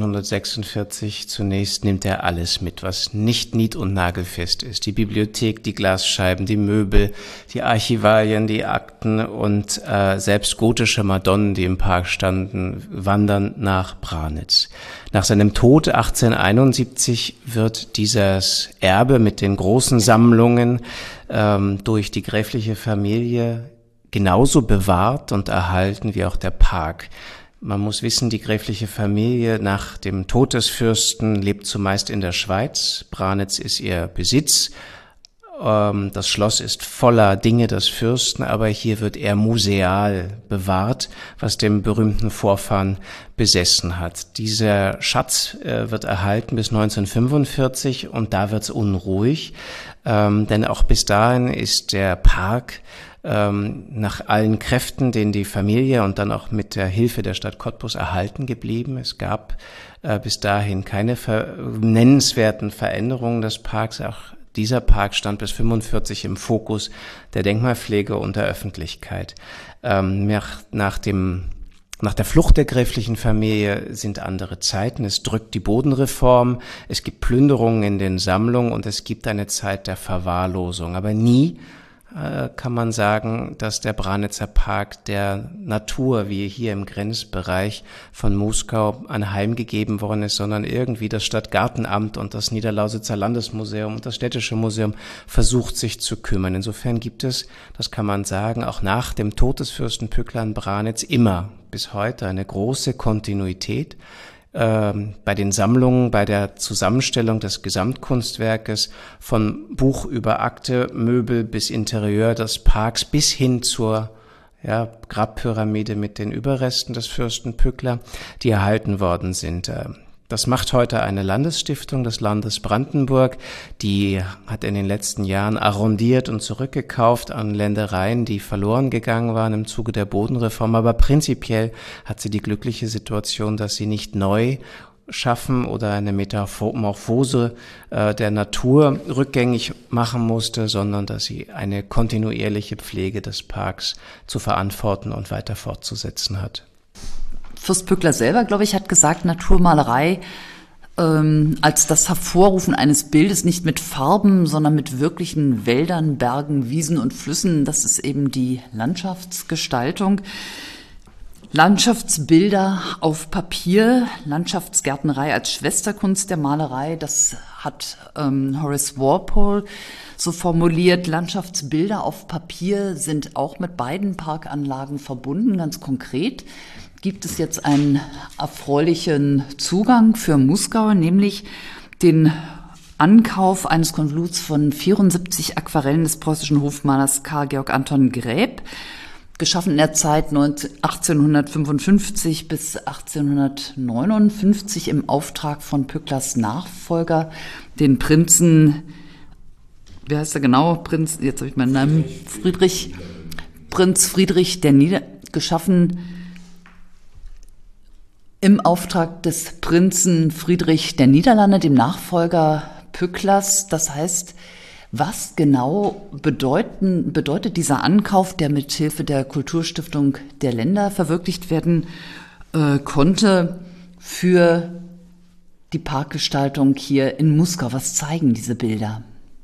1846 zunächst, nimmt er alles mit, was nicht nied- und nagelfest ist. Die Bibliothek, die Glasscheiben, die Möbel, die Archivalien, die Akten und selbst gotische Madonnen, die im Park standen, wandern nach Branitz. Nach seinem Tod 1871 wird dieses Erbe mit den großen Sammlungen durch die gräfliche Familie genauso bewahrt und erhalten wie auch der Park. Man muss wissen, die gräfliche Familie nach dem Tod des Fürsten lebt zumeist in der Schweiz. Branitz ist ihr Besitz. Das Schloss ist voller Dinge des Fürsten, aber hier wird er museal bewahrt, was dem berühmten Vorfahren besessen hat. Dieser Schatz wird erhalten bis 1945 und da wird's unruhig, denn auch bis dahin ist der Park nach allen Kräften, denen die Familie und dann auch mit der Hilfe der Stadt Cottbus erhalten geblieben. Es gab bis dahin keine nennenswerten Veränderungen des Parks. Auch dieser Park stand bis 1945 im Fokus der Denkmalpflege und der Öffentlichkeit. Nach der Flucht der gräflichen Familie sind andere Zeiten. Es drückt die Bodenreform, es gibt Plünderungen in den Sammlungen und es gibt eine Zeit der Verwahrlosung. Aber nie kann man sagen, dass der Branitzer Park der Natur, wie hier im Grenzbereich von Muskau, anheimgegeben worden ist, sondern irgendwie das Stadtgartenamt und das Niederlausitzer Landesmuseum und das Städtische Museum versucht, sich zu kümmern. Insofern gibt es, das kann man sagen, auch nach dem Tod des Fürsten Pückler in Branitz immer bis heute eine große Kontinuität bei den Sammlungen, bei der Zusammenstellung des Gesamtkunstwerkes von Buch über Akte, Möbel bis Interieur des Parks bis hin zur Grabpyramide mit den Überresten des Fürsten Pückler, die erhalten worden sind. Das macht heute eine Landesstiftung des Landes Brandenburg. Die hat in den letzten Jahren arrondiert und zurückgekauft an Ländereien, die verloren gegangen waren im Zuge der Bodenreform. Aber prinzipiell hat sie die glückliche Situation, dass sie nicht neu schaffen oder eine Metamorphose der Natur rückgängig machen musste, sondern dass sie eine kontinuierliche Pflege des Parks zu verantworten und weiter fortzusetzen hat. Fürst Pückler selber, glaube ich, hat gesagt, Naturmalerei als das Hervorrufen eines Bildes nicht mit Farben, sondern mit wirklichen Wäldern, Bergen, Wiesen und Flüssen. Das ist eben die Landschaftsgestaltung. Landschaftsbilder auf Papier, Landschaftsgärtnerei als Schwesterkunst der Malerei, das hat Horace Walpole so formuliert. Landschaftsbilder auf Papier sind auch mit beiden Parkanlagen verbunden, ganz konkret. Gibt es jetzt einen erfreulichen Zugang für Muskau, nämlich den Ankauf eines Konvoluts von 74 Aquarellen des preußischen Hofmalers Karl Georg Anton Gräb, geschaffen in der Zeit 1855 bis 1859 im Auftrag von Pücklers Nachfolger, den Prinzen, wie heißt er genau? Jetzt habe ich meinen Namen, Prinz Friedrich geschaffen im Auftrag des Prinzen Friedrich der Niederlande, dem Nachfolger Pücklers. Das heißt, was genau bedeutet dieser Ankauf, der mit Hilfe der Kulturstiftung der Länder verwirklicht werden konnte, für die Parkgestaltung hier in Muskau? Was zeigen diese Bilder?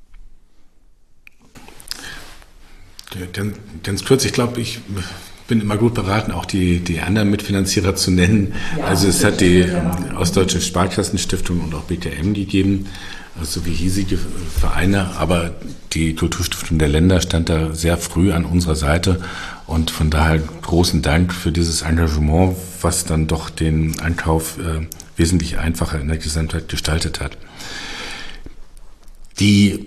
Ganz kurz, ich glaube, ich bin immer gut beraten, auch die anderen Mitfinanzierer zu nennen. Ja, also es hat die Ostdeutsche Sparkassenstiftung und auch BTM gegeben, also wie hiesige Vereine, aber die Kulturstiftung der Länder stand da sehr früh an unserer Seite und von daher großen Dank für dieses Engagement, was dann doch den Ankauf wesentlich einfacher in der Gesamtheit gestaltet hat. Die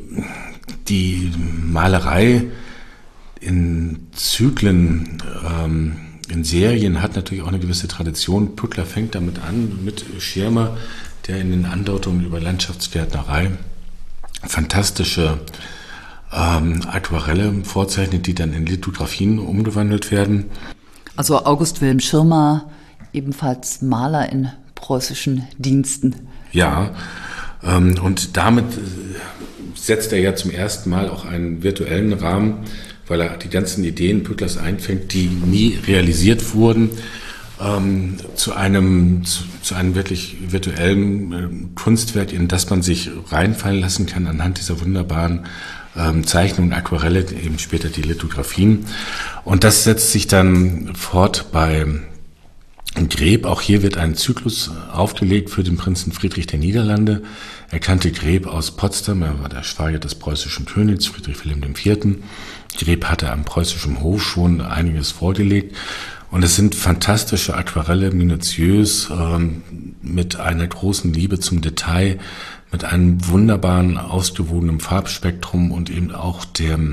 Malerei in Zyklen, in Serien hat natürlich auch eine gewisse Tradition. Pückler fängt damit an, mit Schirmer, der in den Andeutungen über Landschaftsgärtnerei fantastische Aquarelle vorzeichnet, die dann in Lithografien umgewandelt werden. Also August Wilhelm Schirmer, ebenfalls Maler in preußischen Diensten. Ja, und damit setzt er ja zum ersten Mal auch einen virtuellen Rahmen, weil er die ganzen Ideen Pücklers einfängt, die nie realisiert wurden. zu einem wirklich virtuellen Kunstwerk, in das man sich reinfallen lassen kann anhand dieser wunderbaren Zeichnungen, Aquarelle, eben später die Lithografien. Und das setzt sich dann fort bei Greb. Auch hier wird ein Zyklus aufgelegt für den Prinzen Friedrich der Niederlande. Er kannte Greb aus Potsdam, er war der Schwager des preußischen Königs Friedrich Wilhelm IV. Greb hatte am preußischen Hof schon einiges vorgelegt. Und es sind fantastische Aquarelle, minutiös, mit einer großen Liebe zum Detail, mit einem wunderbaren, ausgewogenen Farbspektrum und eben auch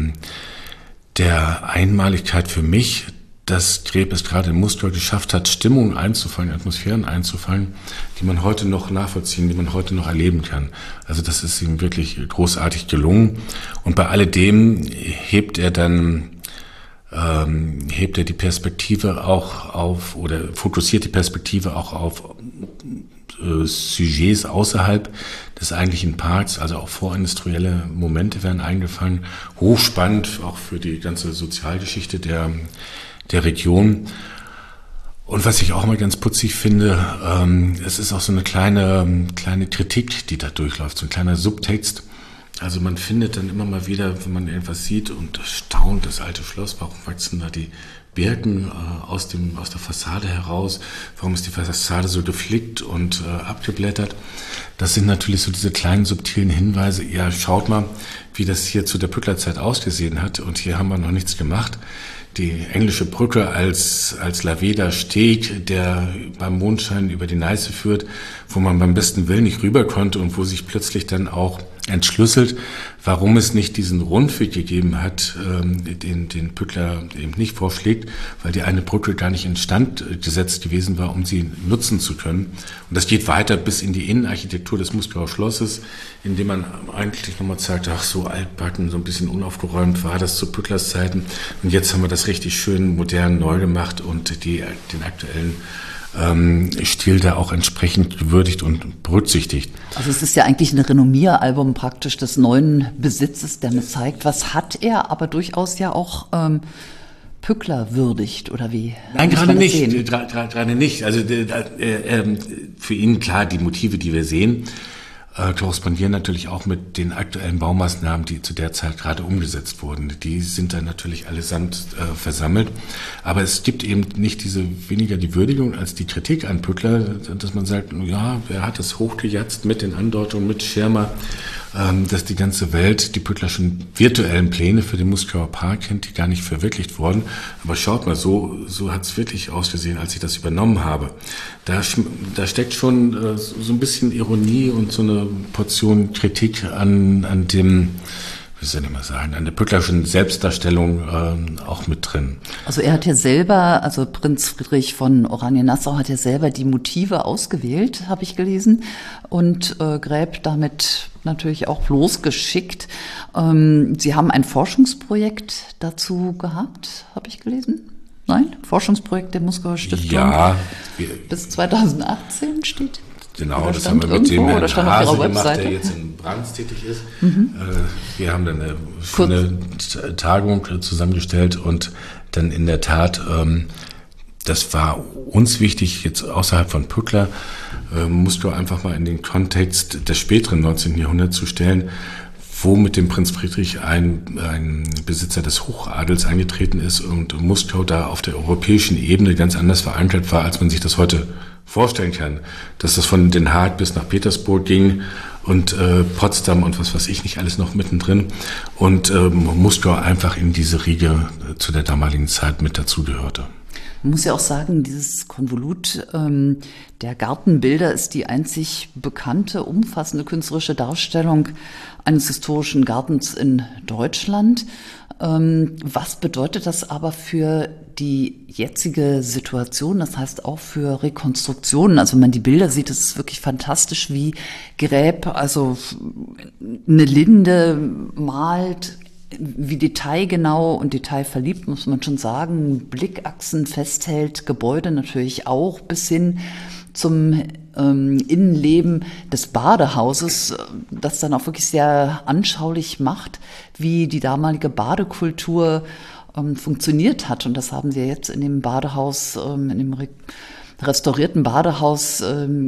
der Einmaligkeit für mich, dass Greb es gerade in Muskau geschafft hat, Stimmungen einzufangen, Atmosphären einzufangen, die man heute noch nachvollziehen, die man heute noch erleben kann. Also das ist ihm wirklich großartig gelungen. Und bei alledem hebt er die Perspektive auch auf oder fokussiert die Perspektive auch auf Sujets außerhalb des eigentlichen Parks, also auch vorindustrielle Momente werden eingefangen. Hochspannend, auch für die ganze Sozialgeschichte der Region. Und was ich auch mal ganz putzig finde, es ist auch so eine kleine Kritik, die da durchläuft, so ein kleiner Subtext. Also man findet dann immer mal wieder, wenn man irgendwas sieht und staunt, das alte Schloss, warum wachsen da die Birken aus der Fassade heraus, warum ist die Fassade so geflickt und abgeblättert. Das sind natürlich so diese kleinen subtilen Hinweise, ja, schaut mal, wie das hier zu der Pücklerzeit ausgesehen hat und hier haben wir noch nichts gemacht. Die englische Brücke als Laveder Steg, der beim Mondschein über die Neiße führt, wo man beim besten Willen nicht rüber konnte und wo sich plötzlich dann auch entschlüsselt, warum es nicht diesen Rundweg gegeben hat, den Pückler eben nicht vorschlägt, weil die eine Brücke gar nicht instand gesetzt gewesen war, um sie nutzen zu können. Und das geht weiter bis in die Innenarchitektur des Muskauer Schlosses, in dem man eigentlich nochmal sagt, ach, so altbacken, so ein bisschen unaufgeräumt war das zu Pücklers Zeiten. Und jetzt haben wir das richtig schön modern neu gemacht und den aktuellen Stil da auch entsprechend gewürdigt und berücksichtigt. Also es ist ja eigentlich ein Renommieralbum praktisch des neuen Besitzes, der mir zeigt, was hat er, aber durchaus ja auch Pückler würdigt, oder wie? Nein, gerade nicht. Gerade nicht. Also für ihn klar, die Motive, die wir sehen, korrespondieren natürlich auch mit den aktuellen Baumaßnahmen, die zu der Zeit gerade umgesetzt wurden. Die sind dann natürlich allesamt versammelt. Aber es gibt eben nicht weniger die Würdigung als die Kritik an Pückler, dass man sagt, ja, er hat es hochgejatzt mit den Andeutungen, mit Schirmer, dass die ganze Welt die Pücklerschen virtuellen Pläne für den Muskauer Park kennt, die gar nicht verwirklicht wurden. Aber schaut mal, so hat es wirklich ausgesehen, als ich das übernommen habe. Da steckt schon so ein bisschen Ironie und so eine Portion Kritik an dem, wie soll ich mal sagen, an der Pücklerschen Selbstdarstellung auch mit drin. Also er hat ja selber, also Prinz Friedrich von Oranien-Nassau hat ja selber die Motive ausgewählt, habe ich gelesen, und Greb damit natürlich auch losgeschickt. Sie haben ein Forschungsprojekt dazu gehabt, habe ich gelesen? Nein? Forschungsprojekt der Muskauer Stiftung? Ja. Bis 2018 steht? Genau, oder das haben wir mit dem Herrn Hase gemacht, der jetzt in Brands tätig ist. Wir haben dann eine schöne Tagung zusammengestellt und dann in der Tat, das war uns wichtig, jetzt außerhalb von Pückler, musst du einfach mal in den Kontext des späteren 19. Jahrhunderts zu stellen, wo mit dem Prinz Friedrich ein Besitzer des Hochadels eingetreten ist und Muskau da auf der europäischen Ebene ganz anders verankert war, als man sich das heute vorstellen kann. Dass das von Den Haag bis nach Petersburg ging und Potsdam und was weiß ich nicht alles noch mittendrin und Muskau einfach in diese Riege zu der damaligen Zeit mit dazugehörte. Man muss ja auch sagen, dieses Konvolut der Gartenbilder ist die einzig bekannte, umfassende künstlerische Darstellung eines historischen Gartens in Deutschland. Was bedeutet das aber für die jetzige Situation, das heißt auch für Rekonstruktionen? Also wenn man die Bilder sieht, ist es wirklich fantastisch, wie Greb also eine Linde malt, wie detailgenau und detailverliebt, muss man schon sagen, Blickachsen festhält, Gebäude natürlich auch, bis hin zum Innenleben des Badehauses, das dann auch wirklich sehr anschaulich macht, wie die damalige Badekultur funktioniert hat. Und das haben Sie jetzt in dem Badehaus, in dem restaurierten Badehaus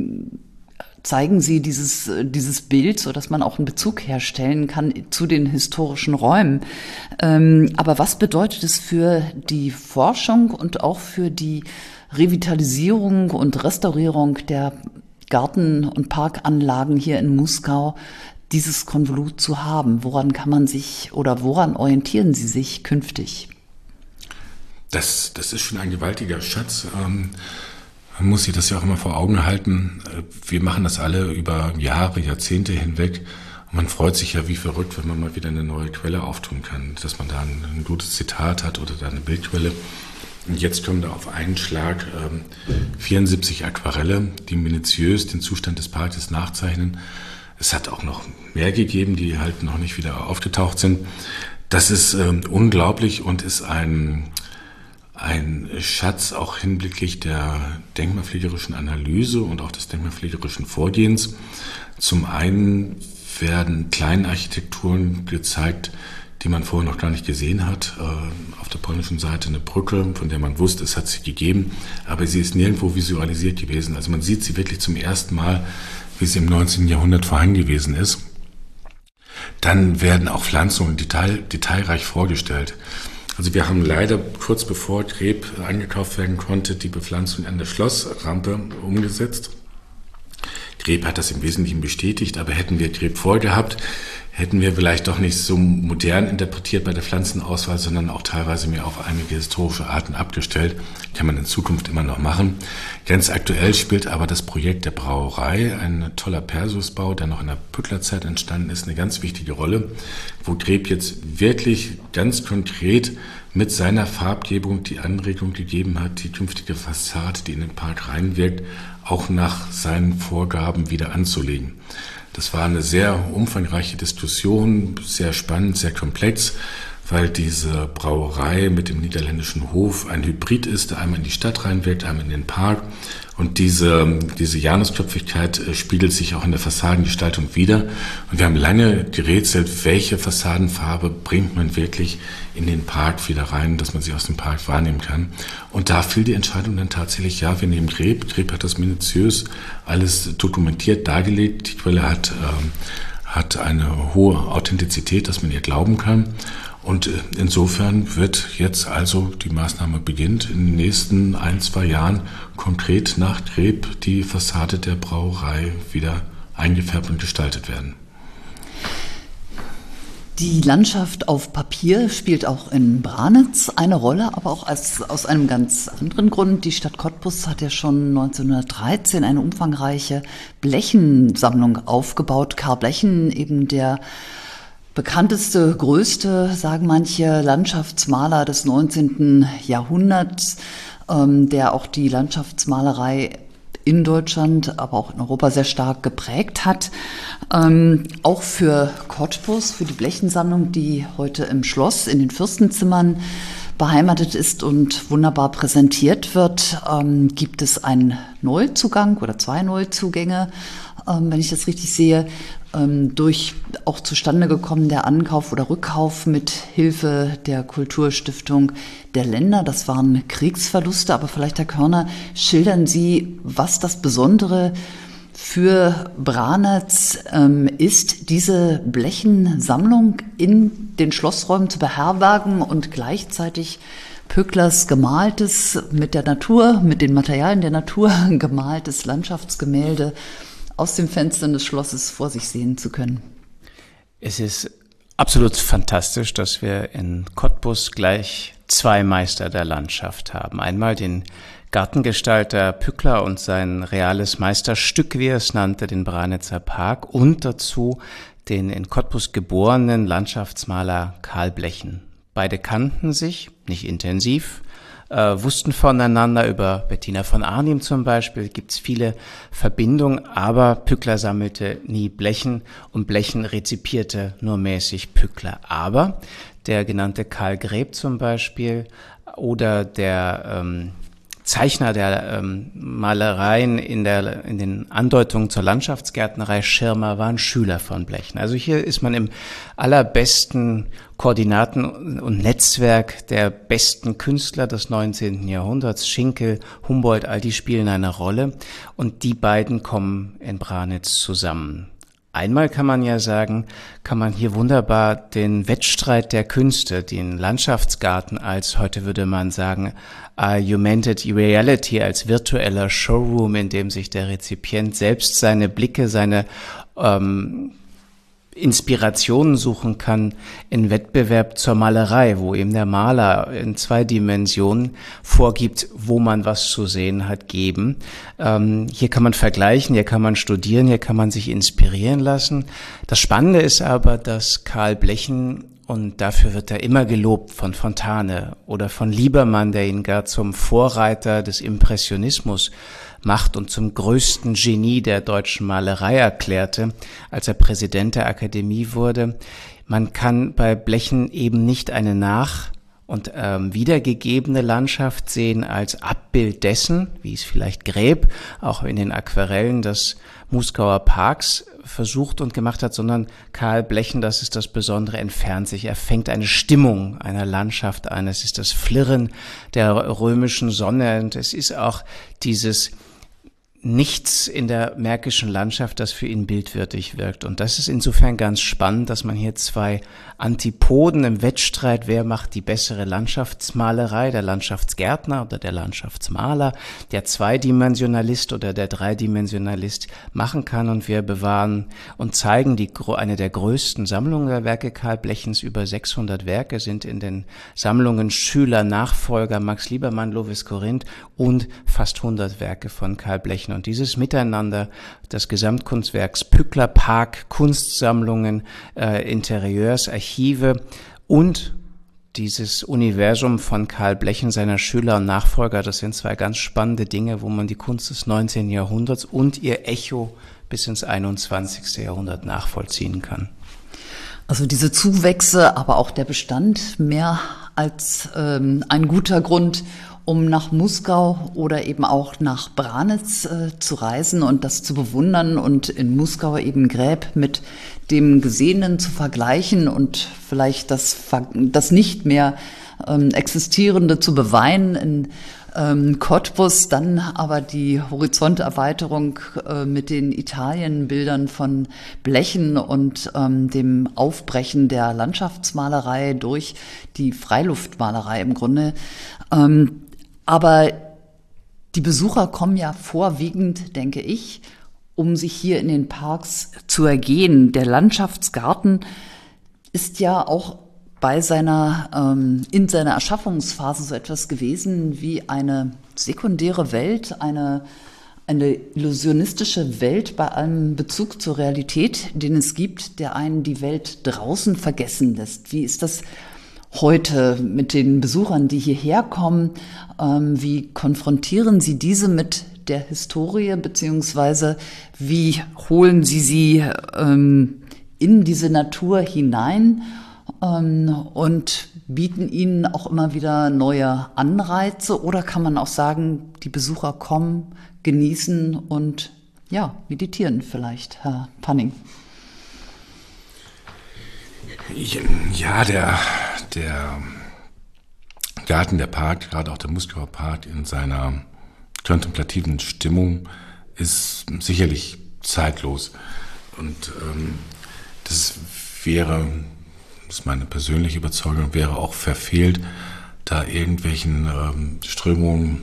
zeigen Sie dieses Bild, so dass man auch einen Bezug herstellen kann zu den historischen Räumen. Aber was bedeutet es für die Forschung und auch für die Revitalisierung und Restaurierung der Garten- und Parkanlagen hier in Muskau, dieses Konvolut zu haben? Woran kann man sich oder woran orientieren Sie sich künftig? Das ist schon ein gewaltiger Schatz. Man muss sich das ja auch immer vor Augen halten. Wir machen das alle über Jahre, Jahrzehnte hinweg. Und man freut sich ja wie verrückt, wenn man mal wieder eine neue Quelle auftun kann, dass man da ein gutes Zitat hat oder da eine Bildquelle. Und jetzt kommen da auf einen Schlag 74 Aquarelle, die minutiös den Zustand des Parkes nachzeichnen. Es hat auch noch mehr gegeben, die halt noch nicht wieder aufgetaucht sind. Das ist unglaublich und ist ein Schatz auch hinblicklich der denkmalpflegerischen Analyse und auch des denkmalpflegerischen Vorgehens. Zum einen werden Kleinarchitekturen gezeigt, die man vorher noch gar nicht gesehen hat. Auf der polnischen Seite eine Brücke, von der man wusste, es hat sie gegeben, aber sie ist nirgendwo visualisiert gewesen. Also man sieht sie wirklich zum ersten Mal, wie sie im 19. Jahrhundert vorhanden gewesen ist. Dann werden auch Pflanzungen detailreich vorgestellt. Also wir haben leider kurz bevor Greb angekauft werden konnte, die Bepflanzung an der Schlossrampe umgesetzt. Greb hat das im Wesentlichen bestätigt, aber hätten wir Greb vorgehabt, hätten wir vielleicht doch nicht so modern interpretiert bei der Pflanzenauswahl, sondern auch teilweise mehr auf einige historische Arten abgestellt. Kann man in Zukunft immer noch machen. Ganz aktuell spielt aber das Projekt der Brauerei, ein toller Perseusbau, der noch in der Pücklerzeit entstanden ist, eine ganz wichtige Rolle, wo Greb jetzt wirklich ganz konkret mit seiner Farbgebung die Anregung gegeben hat, die künftige Fassade, die in den Park reinwirkt, auch nach seinen Vorgaben wieder anzulegen. Das war eine sehr umfangreiche Diskussion, sehr spannend, sehr komplex, weil diese Brauerei mit dem niederländischen Hof ein Hybrid ist, der einmal in die Stadt reinwirkt, einmal in den Park. Und diese Janusköpfigkeit spiegelt sich auch in der Fassadengestaltung wider. Und wir haben lange gerätselt, welche Fassadenfarbe bringt man wirklich in den Park wieder rein, dass man sie aus dem Park wahrnehmen kann. Und da fiel die Entscheidung dann tatsächlich, ja, wir nehmen Greb. Greb hat das minutiös alles dokumentiert, dargelegt. Die Quelle hat eine hohe Authentizität, dass man ihr glauben kann. Und insofern wird jetzt also die Maßnahme beginnt, in den nächsten 1-2 Jahren konkret nach Greb die Fassade der Brauerei wieder eingefärbt und gestaltet werden. Die Landschaft auf Papier spielt auch in Branitz eine Rolle, aber auch aus einem ganz anderen Grund. Die Stadt Cottbus hat ja schon 1913 eine umfangreiche Blechensammlung aufgebaut. Karl Blechen, eben der bekannteste, größte, sagen manche, Landschaftsmaler des 19. Jahrhunderts, der auch die Landschaftsmalerei in Deutschland, aber auch in Europa sehr stark geprägt hat. Auch für Cottbus, für die Blechensammlung, die heute im Schloss in den Fürstenzimmern beheimatet ist und wunderbar präsentiert wird, gibt es einen Neuzugang oder 2 Neuzugänge, wenn ich das richtig sehe, durch auch zustande gekommen der Ankauf oder Rückkauf mit Hilfe der Kulturstiftung der Länder. Das waren Kriegsverluste, aber vielleicht, Herr Körner, schildern Sie, was das Besondere für Branitz ist, diese Blechensammlung in den Schlossräumen zu beherbergen und gleichzeitig Pücklers gemaltes, mit der Natur, mit den Materialien der Natur gemaltes Landschaftsgemälde aus den Fenstern des Schlosses vor sich sehen zu können. Es ist absolut fantastisch, dass wir in Cottbus gleich 2 Meister der Landschaft haben. Einmal den Gartengestalter Pückler und sein reales Meisterstück, wie er es nannte, den Branitzer Park, und dazu den in Cottbus geborenen Landschaftsmaler Karl Blechen. Beide kannten sich, nicht intensiv, wussten voneinander. Über Bettina von Arnim zum Beispiel gibt's viele Verbindungen, aber Pückler sammelte nie Blechen und Blechen rezipierte nur mäßig Pückler. Aber der genannte Karl Greb zum Beispiel oder der Zeichner der Malereien in den Andeutungen zur Landschaftsgärtnerei Schirmer war ein Schüler von Blechen. Also hier ist man im allerbesten Koordinaten- und Netzwerk der besten Künstler des 19. Jahrhunderts. Schinkel, Humboldt, all die spielen eine Rolle und die beiden kommen in Branitz zusammen. Einmal kann man ja sagen, kann man hier wunderbar den Wettstreit der Künste, den Landschaftsgarten als, heute würde man sagen, Augmented Reality, als virtueller Showroom, in dem sich der Rezipient selbst seine Blicke, seine Inspirationen suchen kann, in Wettbewerb zur Malerei, wo eben der Maler in 2 Dimensionen vorgibt, wo man was zu sehen hat, geben. Hier kann man vergleichen, hier kann man studieren, hier kann man sich inspirieren lassen. Das Spannende ist aber, dass Karl Blechen, und dafür wird er immer gelobt, von Fontane oder von Liebermann, der ihn gar zum Vorreiter des Impressionismus macht und zum größten Genie der deutschen Malerei erklärte, als er Präsident der Akademie wurde. Man kann bei Blechen eben nicht eine und wiedergegebene Landschaft sehen als Abbild dessen, wie es vielleicht Gräb auch in den Aquarellen des Muskauer Parks versucht und gemacht hat, sondern Karl Blechen, das ist das Besondere, entfernt sich. Er fängt eine Stimmung einer Landschaft ein. Es ist das Flirren der römischen Sonne und es ist auch dieses Nichts in der märkischen Landschaft, das für ihn bildwürdig wirkt. Und das ist insofern ganz spannend, dass man hier 2 Antipoden im Wettstreit, wer macht die bessere Landschaftsmalerei, der Landschaftsgärtner oder der Landschaftsmaler, der Zweidimensionalist oder der Dreidimensionalist machen kann. Und wir bewahren und zeigen eine der größten Sammlungen der Werke Karl Blechens. Über 600 Werke sind in den Sammlungen Schüler, Nachfolger, Max Liebermann, Lovis Corinth und fast 100 Werke von Karl Blechen. Und dieses Miteinander des Gesamtkunstwerks Pückler Park, Kunstsammlungen, Interieurs, Archive und dieses Universum von Karl Blechen, seiner Schüler und Nachfolger, das sind 2 ganz spannende Dinge, wo man die Kunst des 19. Jahrhunderts und ihr Echo bis ins 21. Jahrhundert nachvollziehen kann. Also diese Zuwächse, aber auch der Bestand mehr als ein guter Grund, um nach Muskau oder eben auch nach Branitz zu reisen und das zu bewundern und in Muskau eben Gräb mit dem Gesehenen zu vergleichen und vielleicht das nicht mehr Existierende zu beweinen in Cottbus, dann aber die Horizonterweiterung mit den Italienbildern von Blechen und dem Aufbrechen der Landschaftsmalerei durch die Freiluftmalerei im Grunde. Aber die Besucher kommen ja vorwiegend, denke ich, um sich hier in den Parks zu ergehen. Der Landschaftsgarten ist ja auch in seiner Erschaffungsphase so etwas gewesen wie eine sekundäre Welt, eine illusionistische Welt bei allem Bezug zur Realität, den es gibt, der einen die Welt draußen vergessen lässt. Wie ist das heute mit den Besuchern, die hierher kommen? Wie konfrontieren Sie diese mit der Historie, beziehungsweise wie holen Sie sie in diese Natur hinein und bieten ihnen auch immer wieder neue Anreize? Oder kann man auch sagen, die Besucher kommen, genießen und ja, meditieren vielleicht, Herr Panning? Ja, der Garten, der Park, gerade auch der Muskauer Park in seiner kontemplativen Stimmung ist sicherlich zeitlos. Und das ist meine persönliche Überzeugung, wäre auch verfehlt, da irgendwelchen Strömungen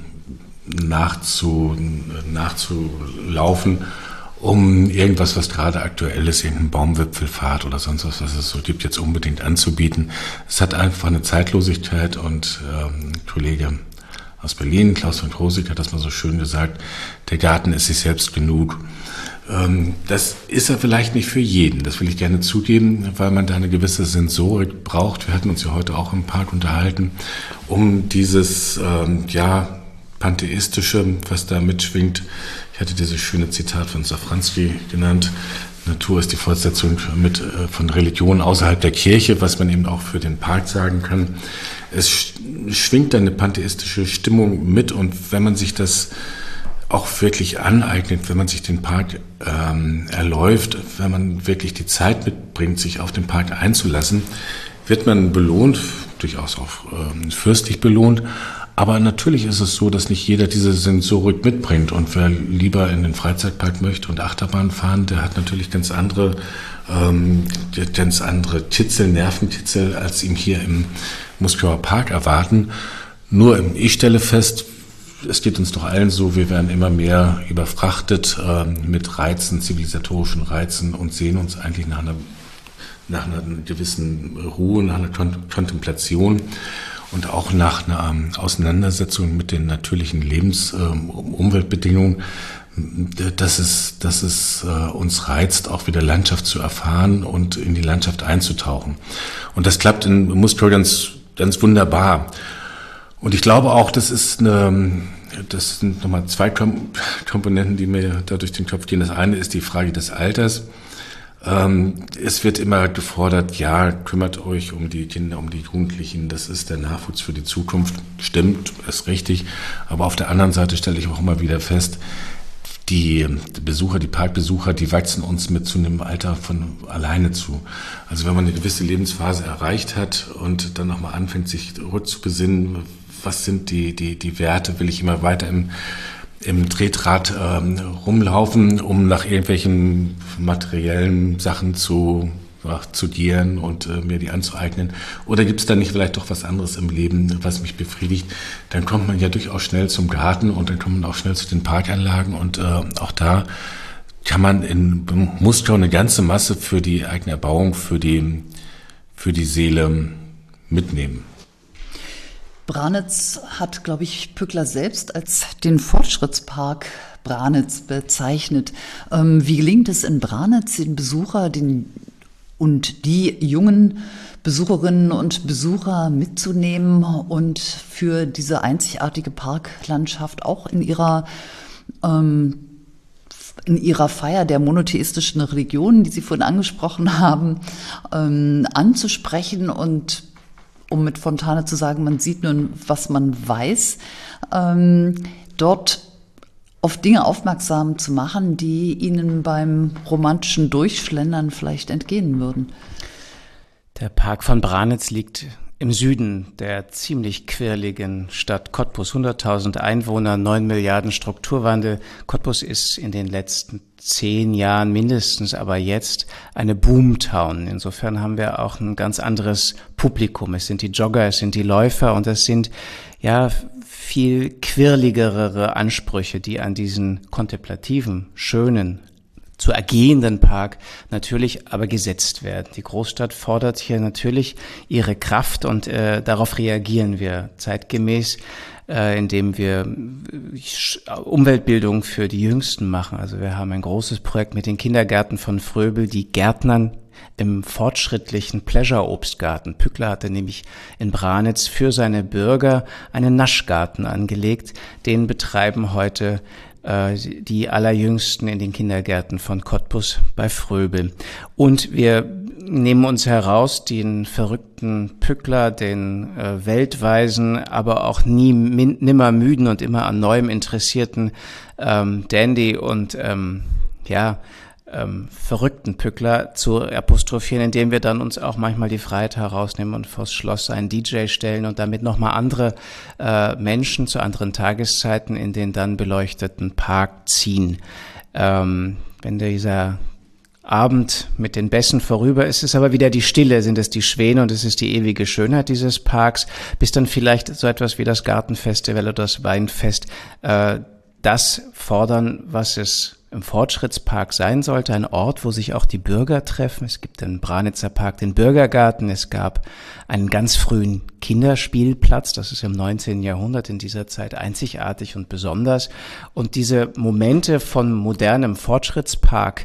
nachzulaufen, um irgendwas, was gerade aktuell ist, irgendeinen Baumwipfelfahrt oder sonst was es so gibt, jetzt unbedingt anzubieten. Es hat einfach eine Zeitlosigkeit und ein Kollege aus Berlin, Klaus von Krosig, hat das mal so schön gesagt, der Garten ist sich selbst genug. Das ist er vielleicht nicht für jeden, das will ich gerne zugeben, weil man da eine gewisse Sensorik braucht. Wir hatten uns ja heute auch im Park unterhalten, um dieses Pantheistische, was da mitschwingt. Ich hatte dieses schöne Zitat von Safranski genannt, Natur ist die Fortsetzung von Religion außerhalb der Kirche, was man eben auch für den Park sagen kann. Es schwingt eine pantheistische Stimmung mit, und wenn man sich das auch wirklich aneignet, wenn man sich den Park erläuft, wenn man wirklich die Zeit mitbringt, sich auf den Park einzulassen, wird man belohnt, durchaus auch fürstlich belohnt. Aber natürlich ist es so, dass nicht jeder diese Sensorik mitbringt, und wer lieber in den Freizeitpark möchte und Achterbahn fahren, der hat natürlich ganz andere Titzel, Nerventitzel, als ihm hier im Muskauer Park erwarten. Nur ich stelle fest, es geht uns doch allen so, wir werden immer mehr überfrachtet mit Reizen, zivilisatorischen Reizen, und sehen uns eigentlich nach einer gewissen Ruhe, nach einer Kontemplation und auch nach einer Auseinandersetzung mit den natürlichen Umweltbedingungen, dass es uns reizt, auch wieder Landschaft zu erfahren und in die Landschaft einzutauchen. Und das klappt in Muskau ganz, ganz wunderbar. Und ich glaube auch, das sind nochmal zwei Komponenten, die mir da durch den Kopf gehen. Das eine ist die Frage des Alters. Es wird immer gefordert, ja, kümmert euch um die Kinder, um die Jugendlichen, das ist der Nachwuchs für die Zukunft. Stimmt, ist richtig. Aber auf der anderen Seite stelle ich auch immer wieder fest, die Parkbesucher, die wachsen uns mit zunehmendem Alter von alleine zu. Also wenn man eine gewisse Lebensphase erreicht hat und dann nochmal anfängt, sich rückzubesinnen, was sind die Werte, will ich immer weiter im Tretrad rumlaufen, um nach irgendwelchen materiellen Sachen zu studieren und mir die anzueignen? Oder gibt es da nicht vielleicht doch was anderes im Leben, was mich befriedigt? Dann kommt man ja durchaus schnell zum Garten, und dann kommt man auch schnell zu den Parkanlagen, und auch da kann man in Muskau eine ganze Masse für die eigene Erbauung, für die Seele mitnehmen. Branitz hat, glaube ich, Pückler selbst als den Fortschrittspark Branitz bezeichnet. Wie gelingt es in Branitz, den Besucher und die jungen Besucherinnen und Besucher mitzunehmen und für diese einzigartige Parklandschaft auch in ihrer Feier der monotheistischen Religion, die Sie vorhin angesprochen haben, anzusprechen, und um mit Fontane zu sagen, man sieht nur, was man weiß, dort auf Dinge aufmerksam zu machen, die Ihnen beim romantischen Durchschlendern vielleicht entgehen würden. Der Park von Branitz liegt im Süden der ziemlich quirligen Stadt Cottbus. 100.000 Einwohner, 9 Milliarden Strukturwandel. Cottbus ist in den letzten 10 Jahren mindestens, aber jetzt eine Boomtown. Insofern haben wir auch ein ganz anderes Publikum. Es sind die Jogger, es sind die Läufer, und es sind ja viel quirligere Ansprüche, die an diesen kontemplativen, schönen, zu ergehenden Park natürlich aber gesetzt werden. Die Großstadt fordert hier natürlich ihre Kraft, und darauf reagieren wir zeitgemäß, indem wir Umweltbildung für die Jüngsten machen. Also wir haben ein großes Projekt mit den Kindergärten von Fröbel, die Gärtnern im fortschrittlichen Pleasure-Obstgarten. Pückler hatte nämlich in Branitz für seine Bürger einen Naschgarten angelegt. Den betreiben heute die Allerjüngsten in den Kindergärten von Cottbus bei Fröbel. Und wir nehmen uns heraus, den verrückten Pückler, den weltweisen, aber auch nimmer müden und immer an Neuem interessierten Dandy und verrückten Pückler zu apostrophieren, indem wir dann uns auch manchmal die Freiheit herausnehmen und vors Schloss einen DJ stellen und damit nochmal andere Menschen zu anderen Tageszeiten in den dann beleuchteten Park ziehen. Wenn dieser Abend mit den Bässen vorüber ist, es aber wieder die Stille, sind es die Schwäne, und es ist die ewige Schönheit dieses Parks, bis dann vielleicht so etwas wie das Gartenfestival oder das Weinfest das fordern, was es im Fortschrittspark sein sollte, ein Ort, wo sich auch die Bürger treffen. Es gibt im Branitzer Park den Bürgergarten, es gab einen ganz frühen Kinderspielplatz, das ist im 19. Jahrhundert in dieser Zeit einzigartig und besonders. Und diese Momente von modernem Fortschrittspark,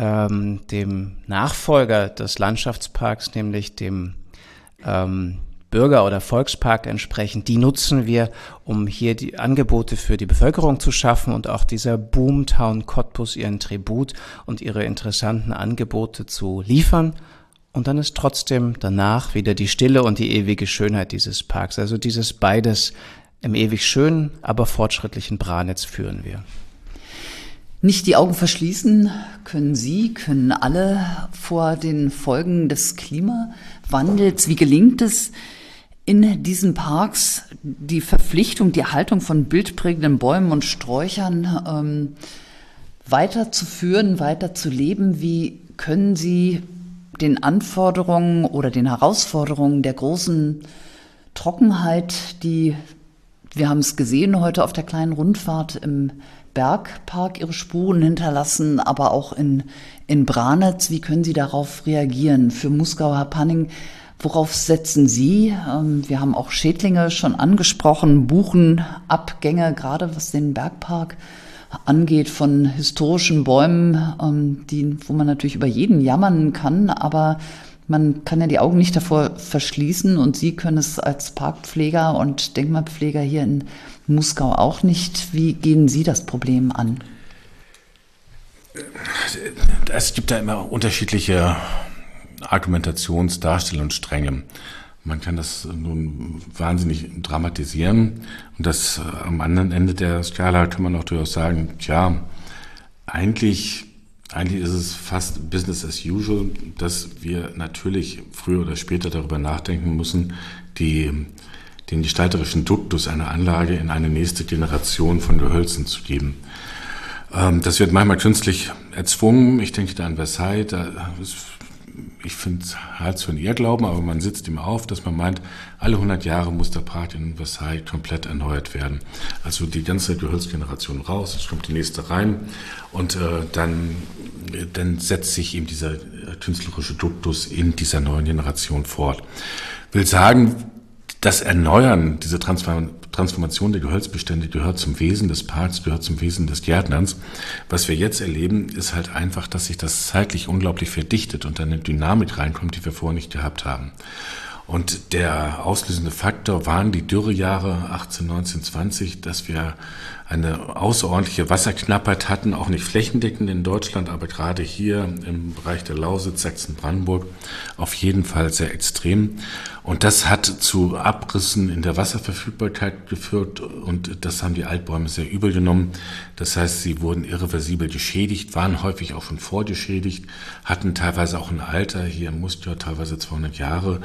dem Nachfolger des Landschaftsparks, nämlich dem Bürger- oder Volkspark entsprechend, die nutzen wir, um hier die Angebote für die Bevölkerung zu schaffen und auch dieser Boomtown Cottbus ihren Tribut und ihre interessanten Angebote zu liefern. Und dann ist trotzdem danach wieder die Stille und die ewige Schönheit dieses Parks. Also dieses beides im ewig schönen, aber fortschrittlichen Branitz führen wir. Nicht die Augen verschließen können Sie, können alle vor den Folgen des Klimawandels. Wie gelingt es in diesen Parks, die Verpflichtung, die Erhaltung von bildprägenden Bäumen und Sträuchern weiterzuführen, weiterzuleben? Wie können Sie den Anforderungen oder den Herausforderungen der großen Trockenheit, die, wir haben es gesehen heute auf der kleinen Rundfahrt im Bergpark, ihre Spuren hinterlassen, aber auch in Branitz. Wie können Sie darauf reagieren? Für Muskau-Hapanning, worauf setzen Sie? Wir haben auch Schädlinge schon angesprochen, Buchenabgänge, gerade was den Bergpark angeht, von historischen Bäumen, wo man natürlich über jeden jammern kann, aber man kann ja die Augen nicht davor verschließen und Sie können es als Parkpfleger und Denkmalpfleger hier in Muskau auch nicht. Wie gehen Sie das Problem an? Es gibt da immer unterschiedliche Argumentationsdarstellungsstränge. Man kann das nun wahnsinnig dramatisieren und das am anderen Ende der Skala kann man auch durchaus sagen, tja, eigentlich ist es fast Business as usual, dass wir natürlich früher oder später darüber nachdenken müssen, den gestalterischen Duktus einer Anlage in eine nächste Generation von Gehölzen zu geben. Das wird manchmal künstlich erzwungen. Ich denke da an Versailles, ich finde es halt für einen Irrglauben, aber man sitzt ihm auf, dass man meint, alle 100 Jahre muss der Park in Versailles komplett erneuert werden. Also die ganze Gehölzgeneration raus, es kommt die nächste rein und dann setzt sich eben dieser künstlerische Duktus in dieser neuen Generation fort. Will sagen, das Erneuern, diese Transformation der Gehölzbestände gehört zum Wesen des Parks, gehört zum Wesen des Gärtnerns. Was wir jetzt erleben, ist halt einfach, dass sich das zeitlich unglaublich verdichtet und dann eine Dynamik reinkommt, die wir vorher nicht gehabt haben. Und der auslösende Faktor waren die Dürrejahre 18, 19, 20, dass wir eine außerordentliche Wasserknappheit hatten, auch nicht flächendeckend in Deutschland, aber gerade hier im Bereich der Lausitz, Sachsen-Brandenburg auf jeden Fall sehr extrem. Und das hat zu Abrissen in der Wasserverfügbarkeit geführt und das haben die Altbäume sehr übel genommen. Das heißt, sie wurden irreversibel geschädigt, waren häufig auch schon vorgeschädigt, hatten teilweise auch ein Alter, hier im Muskau teilweise 200 Jahre.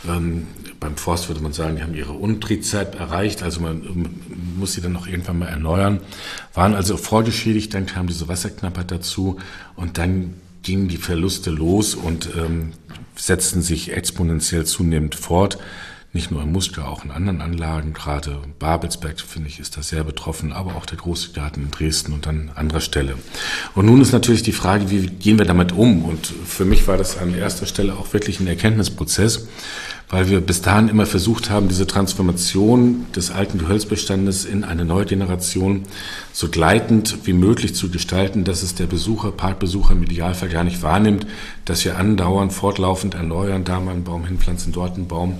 Beim Forst würde man sagen, die haben ihre Untretzeit erreicht, also man muss sie dann noch irgendwann mal erneuern, waren also vorgeschädigt, dann kam diese Wasserknappheit dazu und dann gingen die Verluste los und setzten sich exponentiell zunehmend fort. Nicht nur im Muskau, auch in anderen Anlagen, gerade Babelsberg, finde ich, ist da sehr betroffen, aber auch der Große Garten in Dresden und an anderer Stelle. Und nun ist natürlich die Frage, wie gehen wir damit um? Und für mich war das an erster Stelle auch wirklich ein Erkenntnisprozess, weil wir bis dahin immer versucht haben, diese Transformation des alten Gehölzbestandes in eine neue Generation so gleitend wie möglich zu gestalten, dass es der Parkbesucher im Idealfall gar nicht wahrnimmt, dass wir andauernd fortlaufend erneuern, da mal einen Baum hinpflanzen, dort einen Baum.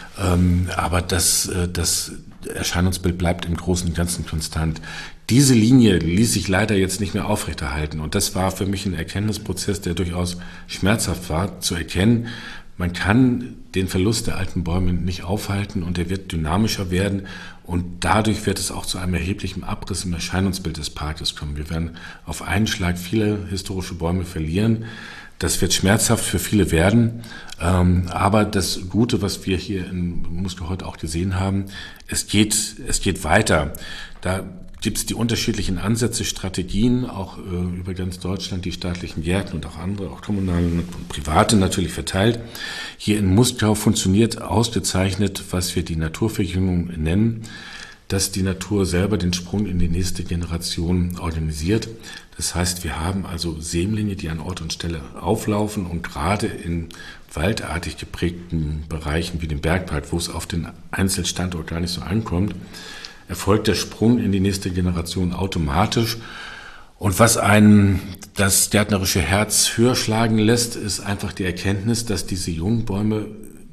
Aber das Erscheinungsbild bleibt im Großen und Ganzen konstant. Diese Linie ließ sich leider jetzt nicht mehr aufrechterhalten. Und das war für mich ein Erkenntnisprozess, der durchaus schmerzhaft war, zu erkennen, man kann den Verlust der alten Bäume nicht aufhalten und er wird dynamischer werden und dadurch wird es auch zu einem erheblichen Abriss im Erscheinungsbild des Parkes kommen. Wir werden auf einen Schlag viele historische Bäume verlieren. Das wird schmerzhaft für viele werden, aber das Gute, was wir hier in Muskau heute auch gesehen haben, es geht weiter. Da gibt es die unterschiedlichen Ansätze, Strategien, auch über ganz Deutschland, die staatlichen Gärten und auch andere, auch kommunale und private natürlich verteilt. Hier in Muskau funktioniert ausgezeichnet, was wir die Naturverjüngung nennen, dass die Natur selber den Sprung in die nächste Generation organisiert. Das heißt, wir haben also Sämlinge, die an Ort und Stelle auflaufen und gerade in waldartig geprägten Bereichen wie dem Bergpark, wo es auf den Einzelstandort gar nicht so ankommt, erfolgt der Sprung in die nächste Generation automatisch. Und was einen das gärtnerische Herz höher schlagen lässt, ist einfach die Erkenntnis, dass diese jungen Bäume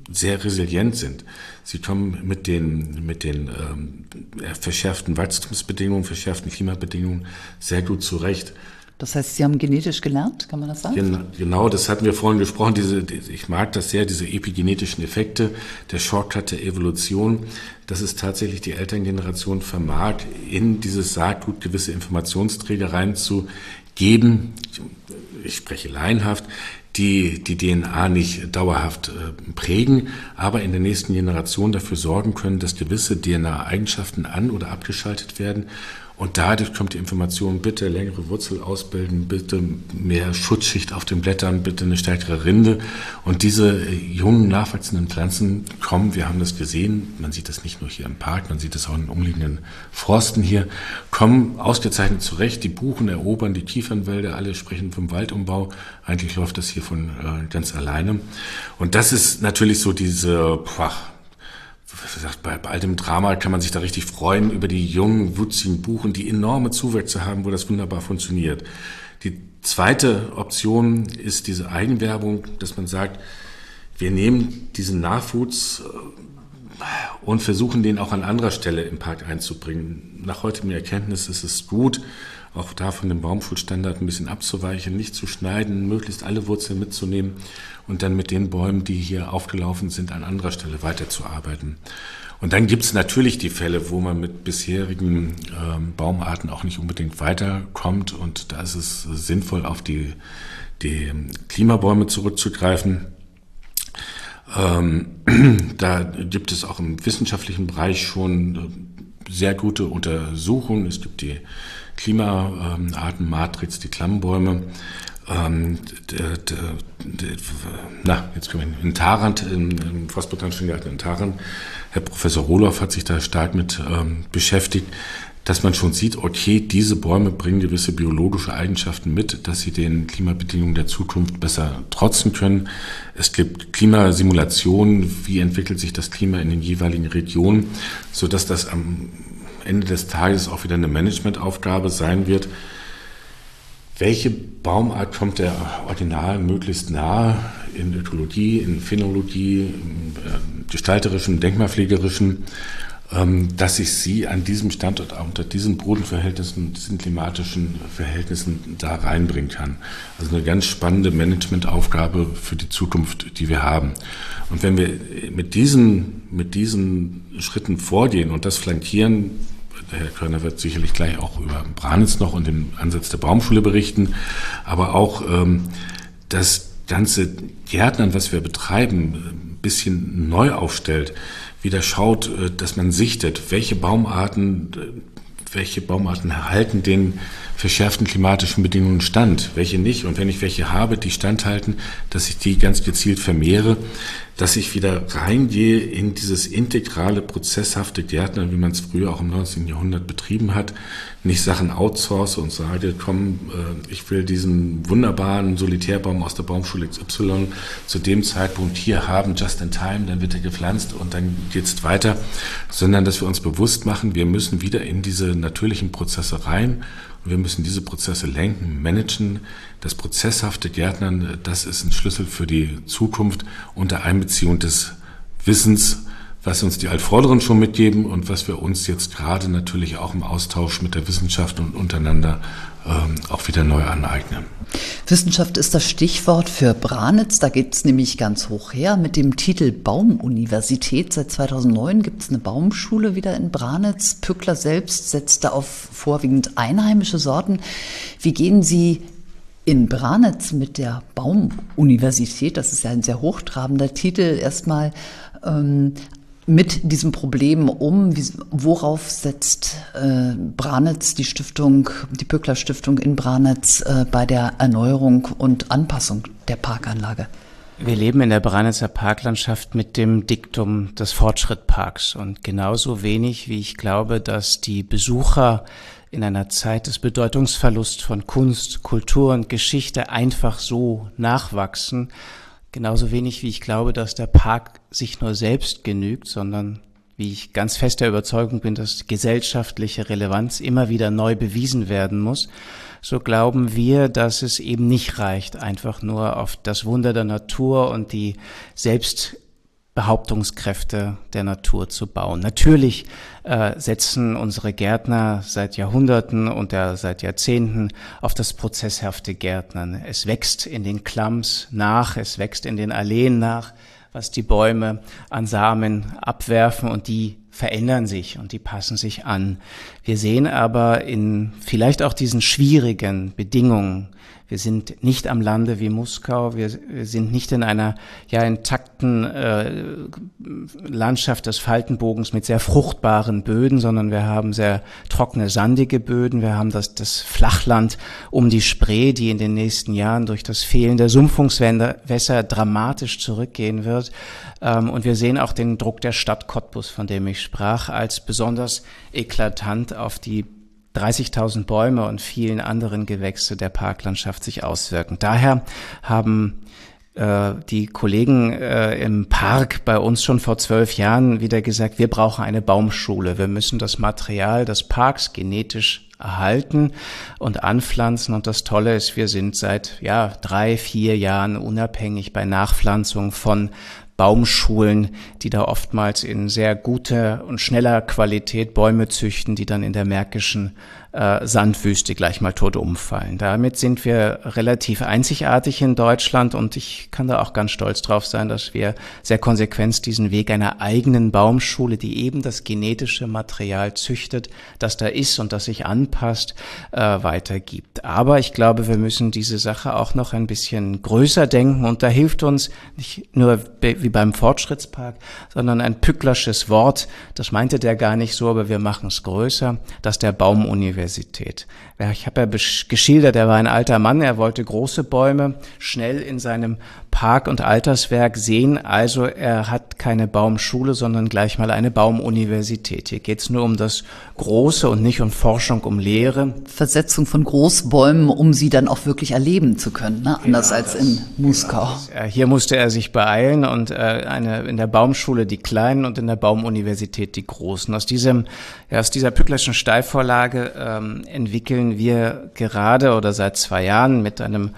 sehr resilient sind. Sie kommen mit den verschärften Wachstumsbedingungen, verschärften Klimabedingungen sehr gut zurecht. Das heißt, Sie haben genetisch gelernt, kann man das sagen? Genau, das hatten wir vorhin gesprochen. Ich mag das sehr, diese epigenetischen Effekte, der Shortcut der Evolution, dass es tatsächlich die Elterngeneration vermag, in dieses Saatgut gewisse Informationsträger reinzugeben. Ich spreche laienhaft, die DNA nicht dauerhaft prägen, aber in der nächsten Generation dafür sorgen können, dass gewisse DNA-Eigenschaften an- oder abgeschaltet werden. Und dadurch kommt die Information, bitte längere Wurzel ausbilden, bitte mehr Schutzschicht auf den Blättern, bitte eine stärkere Rinde. Und diese jungen, nachwachsenden Pflanzen kommen, wir haben das gesehen, man sieht das nicht nur hier im Park, man sieht das auch in den umliegenden Forsten hier, kommen ausgezeichnet zurecht. Die Buchen erobern die Kiefernwälder, alle sprechen vom Waldumbau. Eigentlich läuft das hier von ganz alleine. Und das ist natürlich so diese, bei all dem Drama kann man sich da richtig freuen über die jungen, wutzigen Buchen, die enorme Zuwächse haben, wo das wunderbar funktioniert. Die zweite Option ist diese Eigenwerbung, dass man sagt, wir nehmen diesen Nachwuchs und versuchen den auch an anderer Stelle im Park einzubringen. Nach heutigem Erkenntnis ist es gut, auch da von dem Baumschulstandard ein bisschen abzuweichen, nicht zu schneiden, möglichst alle Wurzeln mitzunehmen und dann mit den Bäumen, die hier aufgelaufen sind, an anderer Stelle weiterzuarbeiten. Und dann gibt es natürlich die Fälle, wo man mit bisherigen Baumarten auch nicht unbedingt weiterkommt, und da ist es sinnvoll, auf die Klimabäume zurückzugreifen. Da gibt es auch im wissenschaftlichen Bereich schon sehr gute Untersuchungen. Es gibt die Klimaartenmatrix, die Klammbäume. Jetzt kommen wir in Tharandt, im Forstbotanischen Garten in Tharandt. Herr Professor Rohloff hat sich da stark mit beschäftigt, dass man schon sieht, okay, diese Bäume bringen gewisse biologische Eigenschaften mit, dass sie den Klimabedingungen der Zukunft besser trotzen können. Es gibt Klimasimulationen, wie entwickelt sich das Klima in den jeweiligen Regionen, sodass das am Ende des Tages auch wieder eine Managementaufgabe sein wird. Welche Baumart kommt der Original möglichst nahe in Ökologie, in Phänologie, im gestalterischen, denkmalpflegerischen, dass ich sie an diesem Standort unter diesen Bodenverhältnissen, diesen klimatischen Verhältnissen da reinbringen kann. Also eine ganz spannende Managementaufgabe für die Zukunft, die wir haben. Und wenn wir mit diesen Schritten vorgehen und das flankieren, Herr Körner wird sicherlich gleich auch über Branitz noch und den Ansatz der Baumschule berichten, aber auch das ganze Gärtnern, was wir betreiben, ein bisschen neu aufstellt, wieder schaut, dass man sichtet, welche Baumarten halten den verschärften klimatischen Bedingungen stand, welche nicht. Und wenn ich welche habe, die standhalten, dass ich die ganz gezielt vermehre, dass ich wieder reingehe in dieses integrale, prozesshafte Gärtnern, wie man es früher auch im 19. Jahrhundert betrieben hat, nicht Sachen outsource und sage, komm, ich will diesen wunderbaren Solitärbaum aus der Baumschule XY zu dem Zeitpunkt hier haben, just in time, dann wird er gepflanzt und dann geht's weiter, sondern dass wir uns bewusst machen, wir müssen wieder in diese natürlichen Prozesse rein. Und wir müssen diese Prozesse lenken, managen. Das prozesshafte Gärtnern, das ist ein Schlüssel für die Zukunft unter Einbeziehung des Wissens, was uns die Altvorderen schon mitgeben und was wir uns jetzt gerade natürlich auch im Austausch mit der Wissenschaft und untereinander auch wieder neu aneignen. Wissenschaft ist das Stichwort für Branitz. Da geht es nämlich ganz hoch her mit dem Titel Baumuniversität. Seit 2009 gibt es eine Baumschule wieder in Branitz. Pückler selbst setzte auf vorwiegend einheimische Sorten. Wie gehen Sie in Branitz mit der Baumuniversität, das ist ja ein sehr hochtrabender Titel, erstmal mit diesem Problem worauf setzt Branitz, die Pückler Stiftung in Branitz bei der Erneuerung und Anpassung der Parkanlage? Wir leben in der Branitzer Parklandschaft mit dem Diktum des Fortschrittparks und genauso wenig, wie ich glaube, dass die Besucher in einer Zeit des Bedeutungsverlusts von Kunst, Kultur und Geschichte einfach so nachwachsen, genauso wenig wie ich glaube, dass der Park sich nur selbst genügt, sondern wie ich ganz fest der Überzeugung bin, dass gesellschaftliche Relevanz immer wieder neu bewiesen werden muss, so glauben wir, dass es eben nicht reicht, einfach nur auf das Wunder der Natur und die selbst Behauptungskräfte der Natur zu bauen. Natürlich setzen unsere Gärtner seit Jahrhunderten und seit Jahrzehnten auf das prozesshafte Gärtnern. Es wächst in den Klamms nach, es wächst in den Alleen nach, was die Bäume an Samen abwerfen, und die verändern sich und die passen sich an. Wir sehen aber in vielleicht auch diesen schwierigen Bedingungen, wir sind nicht am Lande wie Muskau, wir sind nicht in einer intakten Landschaft des Faltenbogens mit sehr fruchtbaren Böden, sondern wir haben sehr trockene, sandige Böden. Wir haben das Flachland um die Spree, die in den nächsten Jahren durch das Fehlen der Sumpfungswässer dramatisch zurückgehen wird. Und wir sehen auch den Druck der Stadt Cottbus, von dem ich sprach, als besonders eklatant auf die 30.000 Bäume und vielen anderen Gewächse der Parklandschaft sich auswirken. Daher haben die Kollegen im Park bei uns schon vor 12 Jahren wieder gesagt, wir brauchen eine Baumschule. Wir müssen das Material des Parks genetisch erhalten und anpflanzen. Und das Tolle ist, wir sind seit 3-4 Jahren unabhängig bei Nachpflanzung von Baumschulen, die da oftmals in sehr guter und schneller Qualität Bäume züchten, die dann in der märkischen Sandwüste gleich mal tot umfallen. Damit sind wir relativ einzigartig in Deutschland, und ich kann da auch ganz stolz drauf sein, dass wir sehr konsequent diesen Weg einer eigenen Baumschule, die eben das genetische Material züchtet, das da ist und das sich anpasst, weitergibt. Aber ich glaube, wir müssen diese Sache auch noch ein bisschen größer denken, und da hilft uns nicht nur wie beim Fortschrittspark, sondern ein Pücklersches Wort, das meinte der gar nicht so, aber wir machen es größer, das der Baumuniversität. Ich habe ja geschildert, er war ein alter Mann, er wollte große Bäume schnell in seinem Park- und Alterswerk sehen, also er hat keine Baumschule, sondern gleich mal eine Baumuniversität. Hier geht es nur um das Große und nicht um Forschung, um Lehre. Versetzung von Großbäumen, um sie dann auch wirklich erleben zu können, ne? Anders als in Muskau. Hier musste er sich beeilen, und in der Baumschule die Kleinen und in der Baumuniversität die Großen. Aus dieser Pücklerschen Steilvorlage entwickeln wir gerade oder seit 2 Jahren mit einem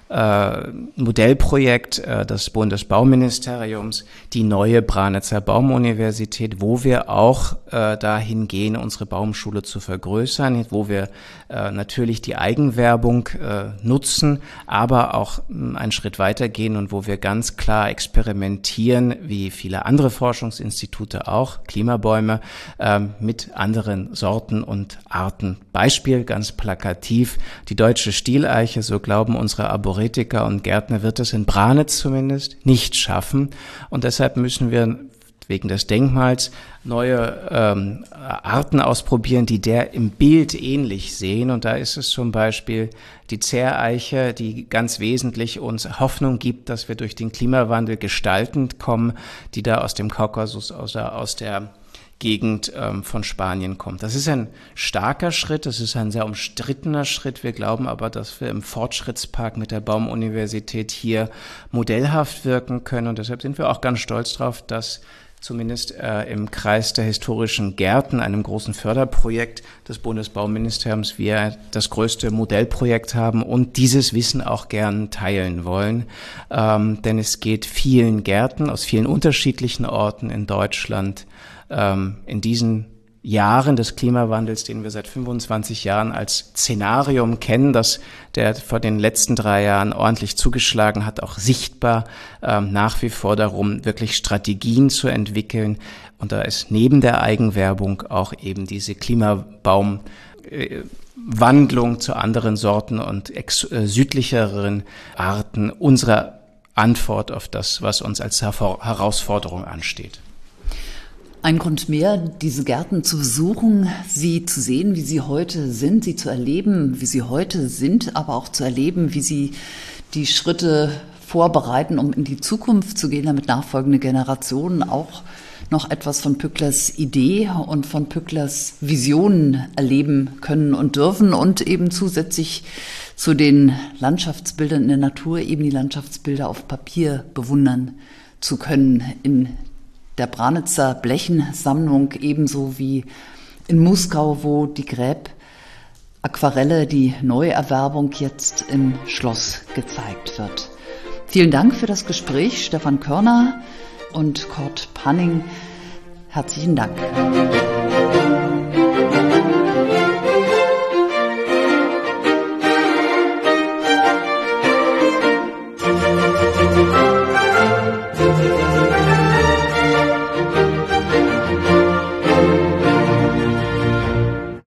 Modellprojekt des Bundesbauministeriums, die neue Branitzer Baumuniversität, wo wir auch dahin gehen, unsere Baumschule zu vergrößern, wo wir natürlich die Eigenwerbung nutzen, aber auch einen Schritt weiter gehen und wo wir ganz klar experimentieren, wie viele andere Forschungsinstitute auch, Klimabäume, mit anderen Sorten und Arten. Beispiel, ganz plakativ, die deutsche Stieleiche, so glauben unsere Arboretiker und Gärtner, wird es in Branitz zumindest nicht schaffen. Und deshalb müssen wir wegen des Denkmals neue Arten ausprobieren, die der im Bild ähnlich sehen. Und da ist es zum Beispiel die Zähreiche, die ganz wesentlich uns Hoffnung gibt, dass wir durch den Klimawandel gestaltend kommen, die da aus dem Kaukasus, aus der Gegend von Spanien kommt. Das ist ein starker Schritt, das ist ein sehr umstrittener Schritt. Wir glauben aber, dass wir im Fortschrittspark mit der Baumuniversität hier modellhaft wirken können, und deshalb sind wir auch ganz stolz darauf, dass zumindest im Kreis der historischen Gärten, einem großen Förderprojekt des Bundesbauministeriums, wir das größte Modellprojekt haben und dieses Wissen auch gern teilen wollen. Denn es geht vielen Gärten aus vielen unterschiedlichen Orten in Deutschland in diesen Jahren des Klimawandels, den wir seit 25 Jahren als Szenarium kennen, dass der vor den letzten 3 Jahren ordentlich zugeschlagen hat, auch sichtbar nach wie vor darum, wirklich Strategien zu entwickeln. Und da ist neben der Eigenwerbung auch eben diese Klimabaumwandlung zu anderen Sorten und südlicheren Arten unsere Antwort auf das, was uns als Herausforderung ansteht. Ein Grund mehr, diese Gärten zu besuchen, sie zu sehen, wie sie heute sind, sie zu erleben, wie sie heute sind, aber auch zu erleben, wie sie die Schritte vorbereiten, um in die Zukunft zu gehen, damit nachfolgende Generationen auch noch etwas von Pücklers Idee und von Pücklers Visionen erleben können und dürfen, und eben zusätzlich zu den Landschaftsbildern in der Natur eben die Landschaftsbilder auf Papier bewundern zu können in der Branitzer Blechensammlung, ebenso wie in Muskau, wo die Gräb-Aquarelle, die Neuerwerbung jetzt im Schloss gezeigt wird. Vielen Dank für das Gespräch, Stefan Körner. und Kurt Panning. Herzlichen Dank.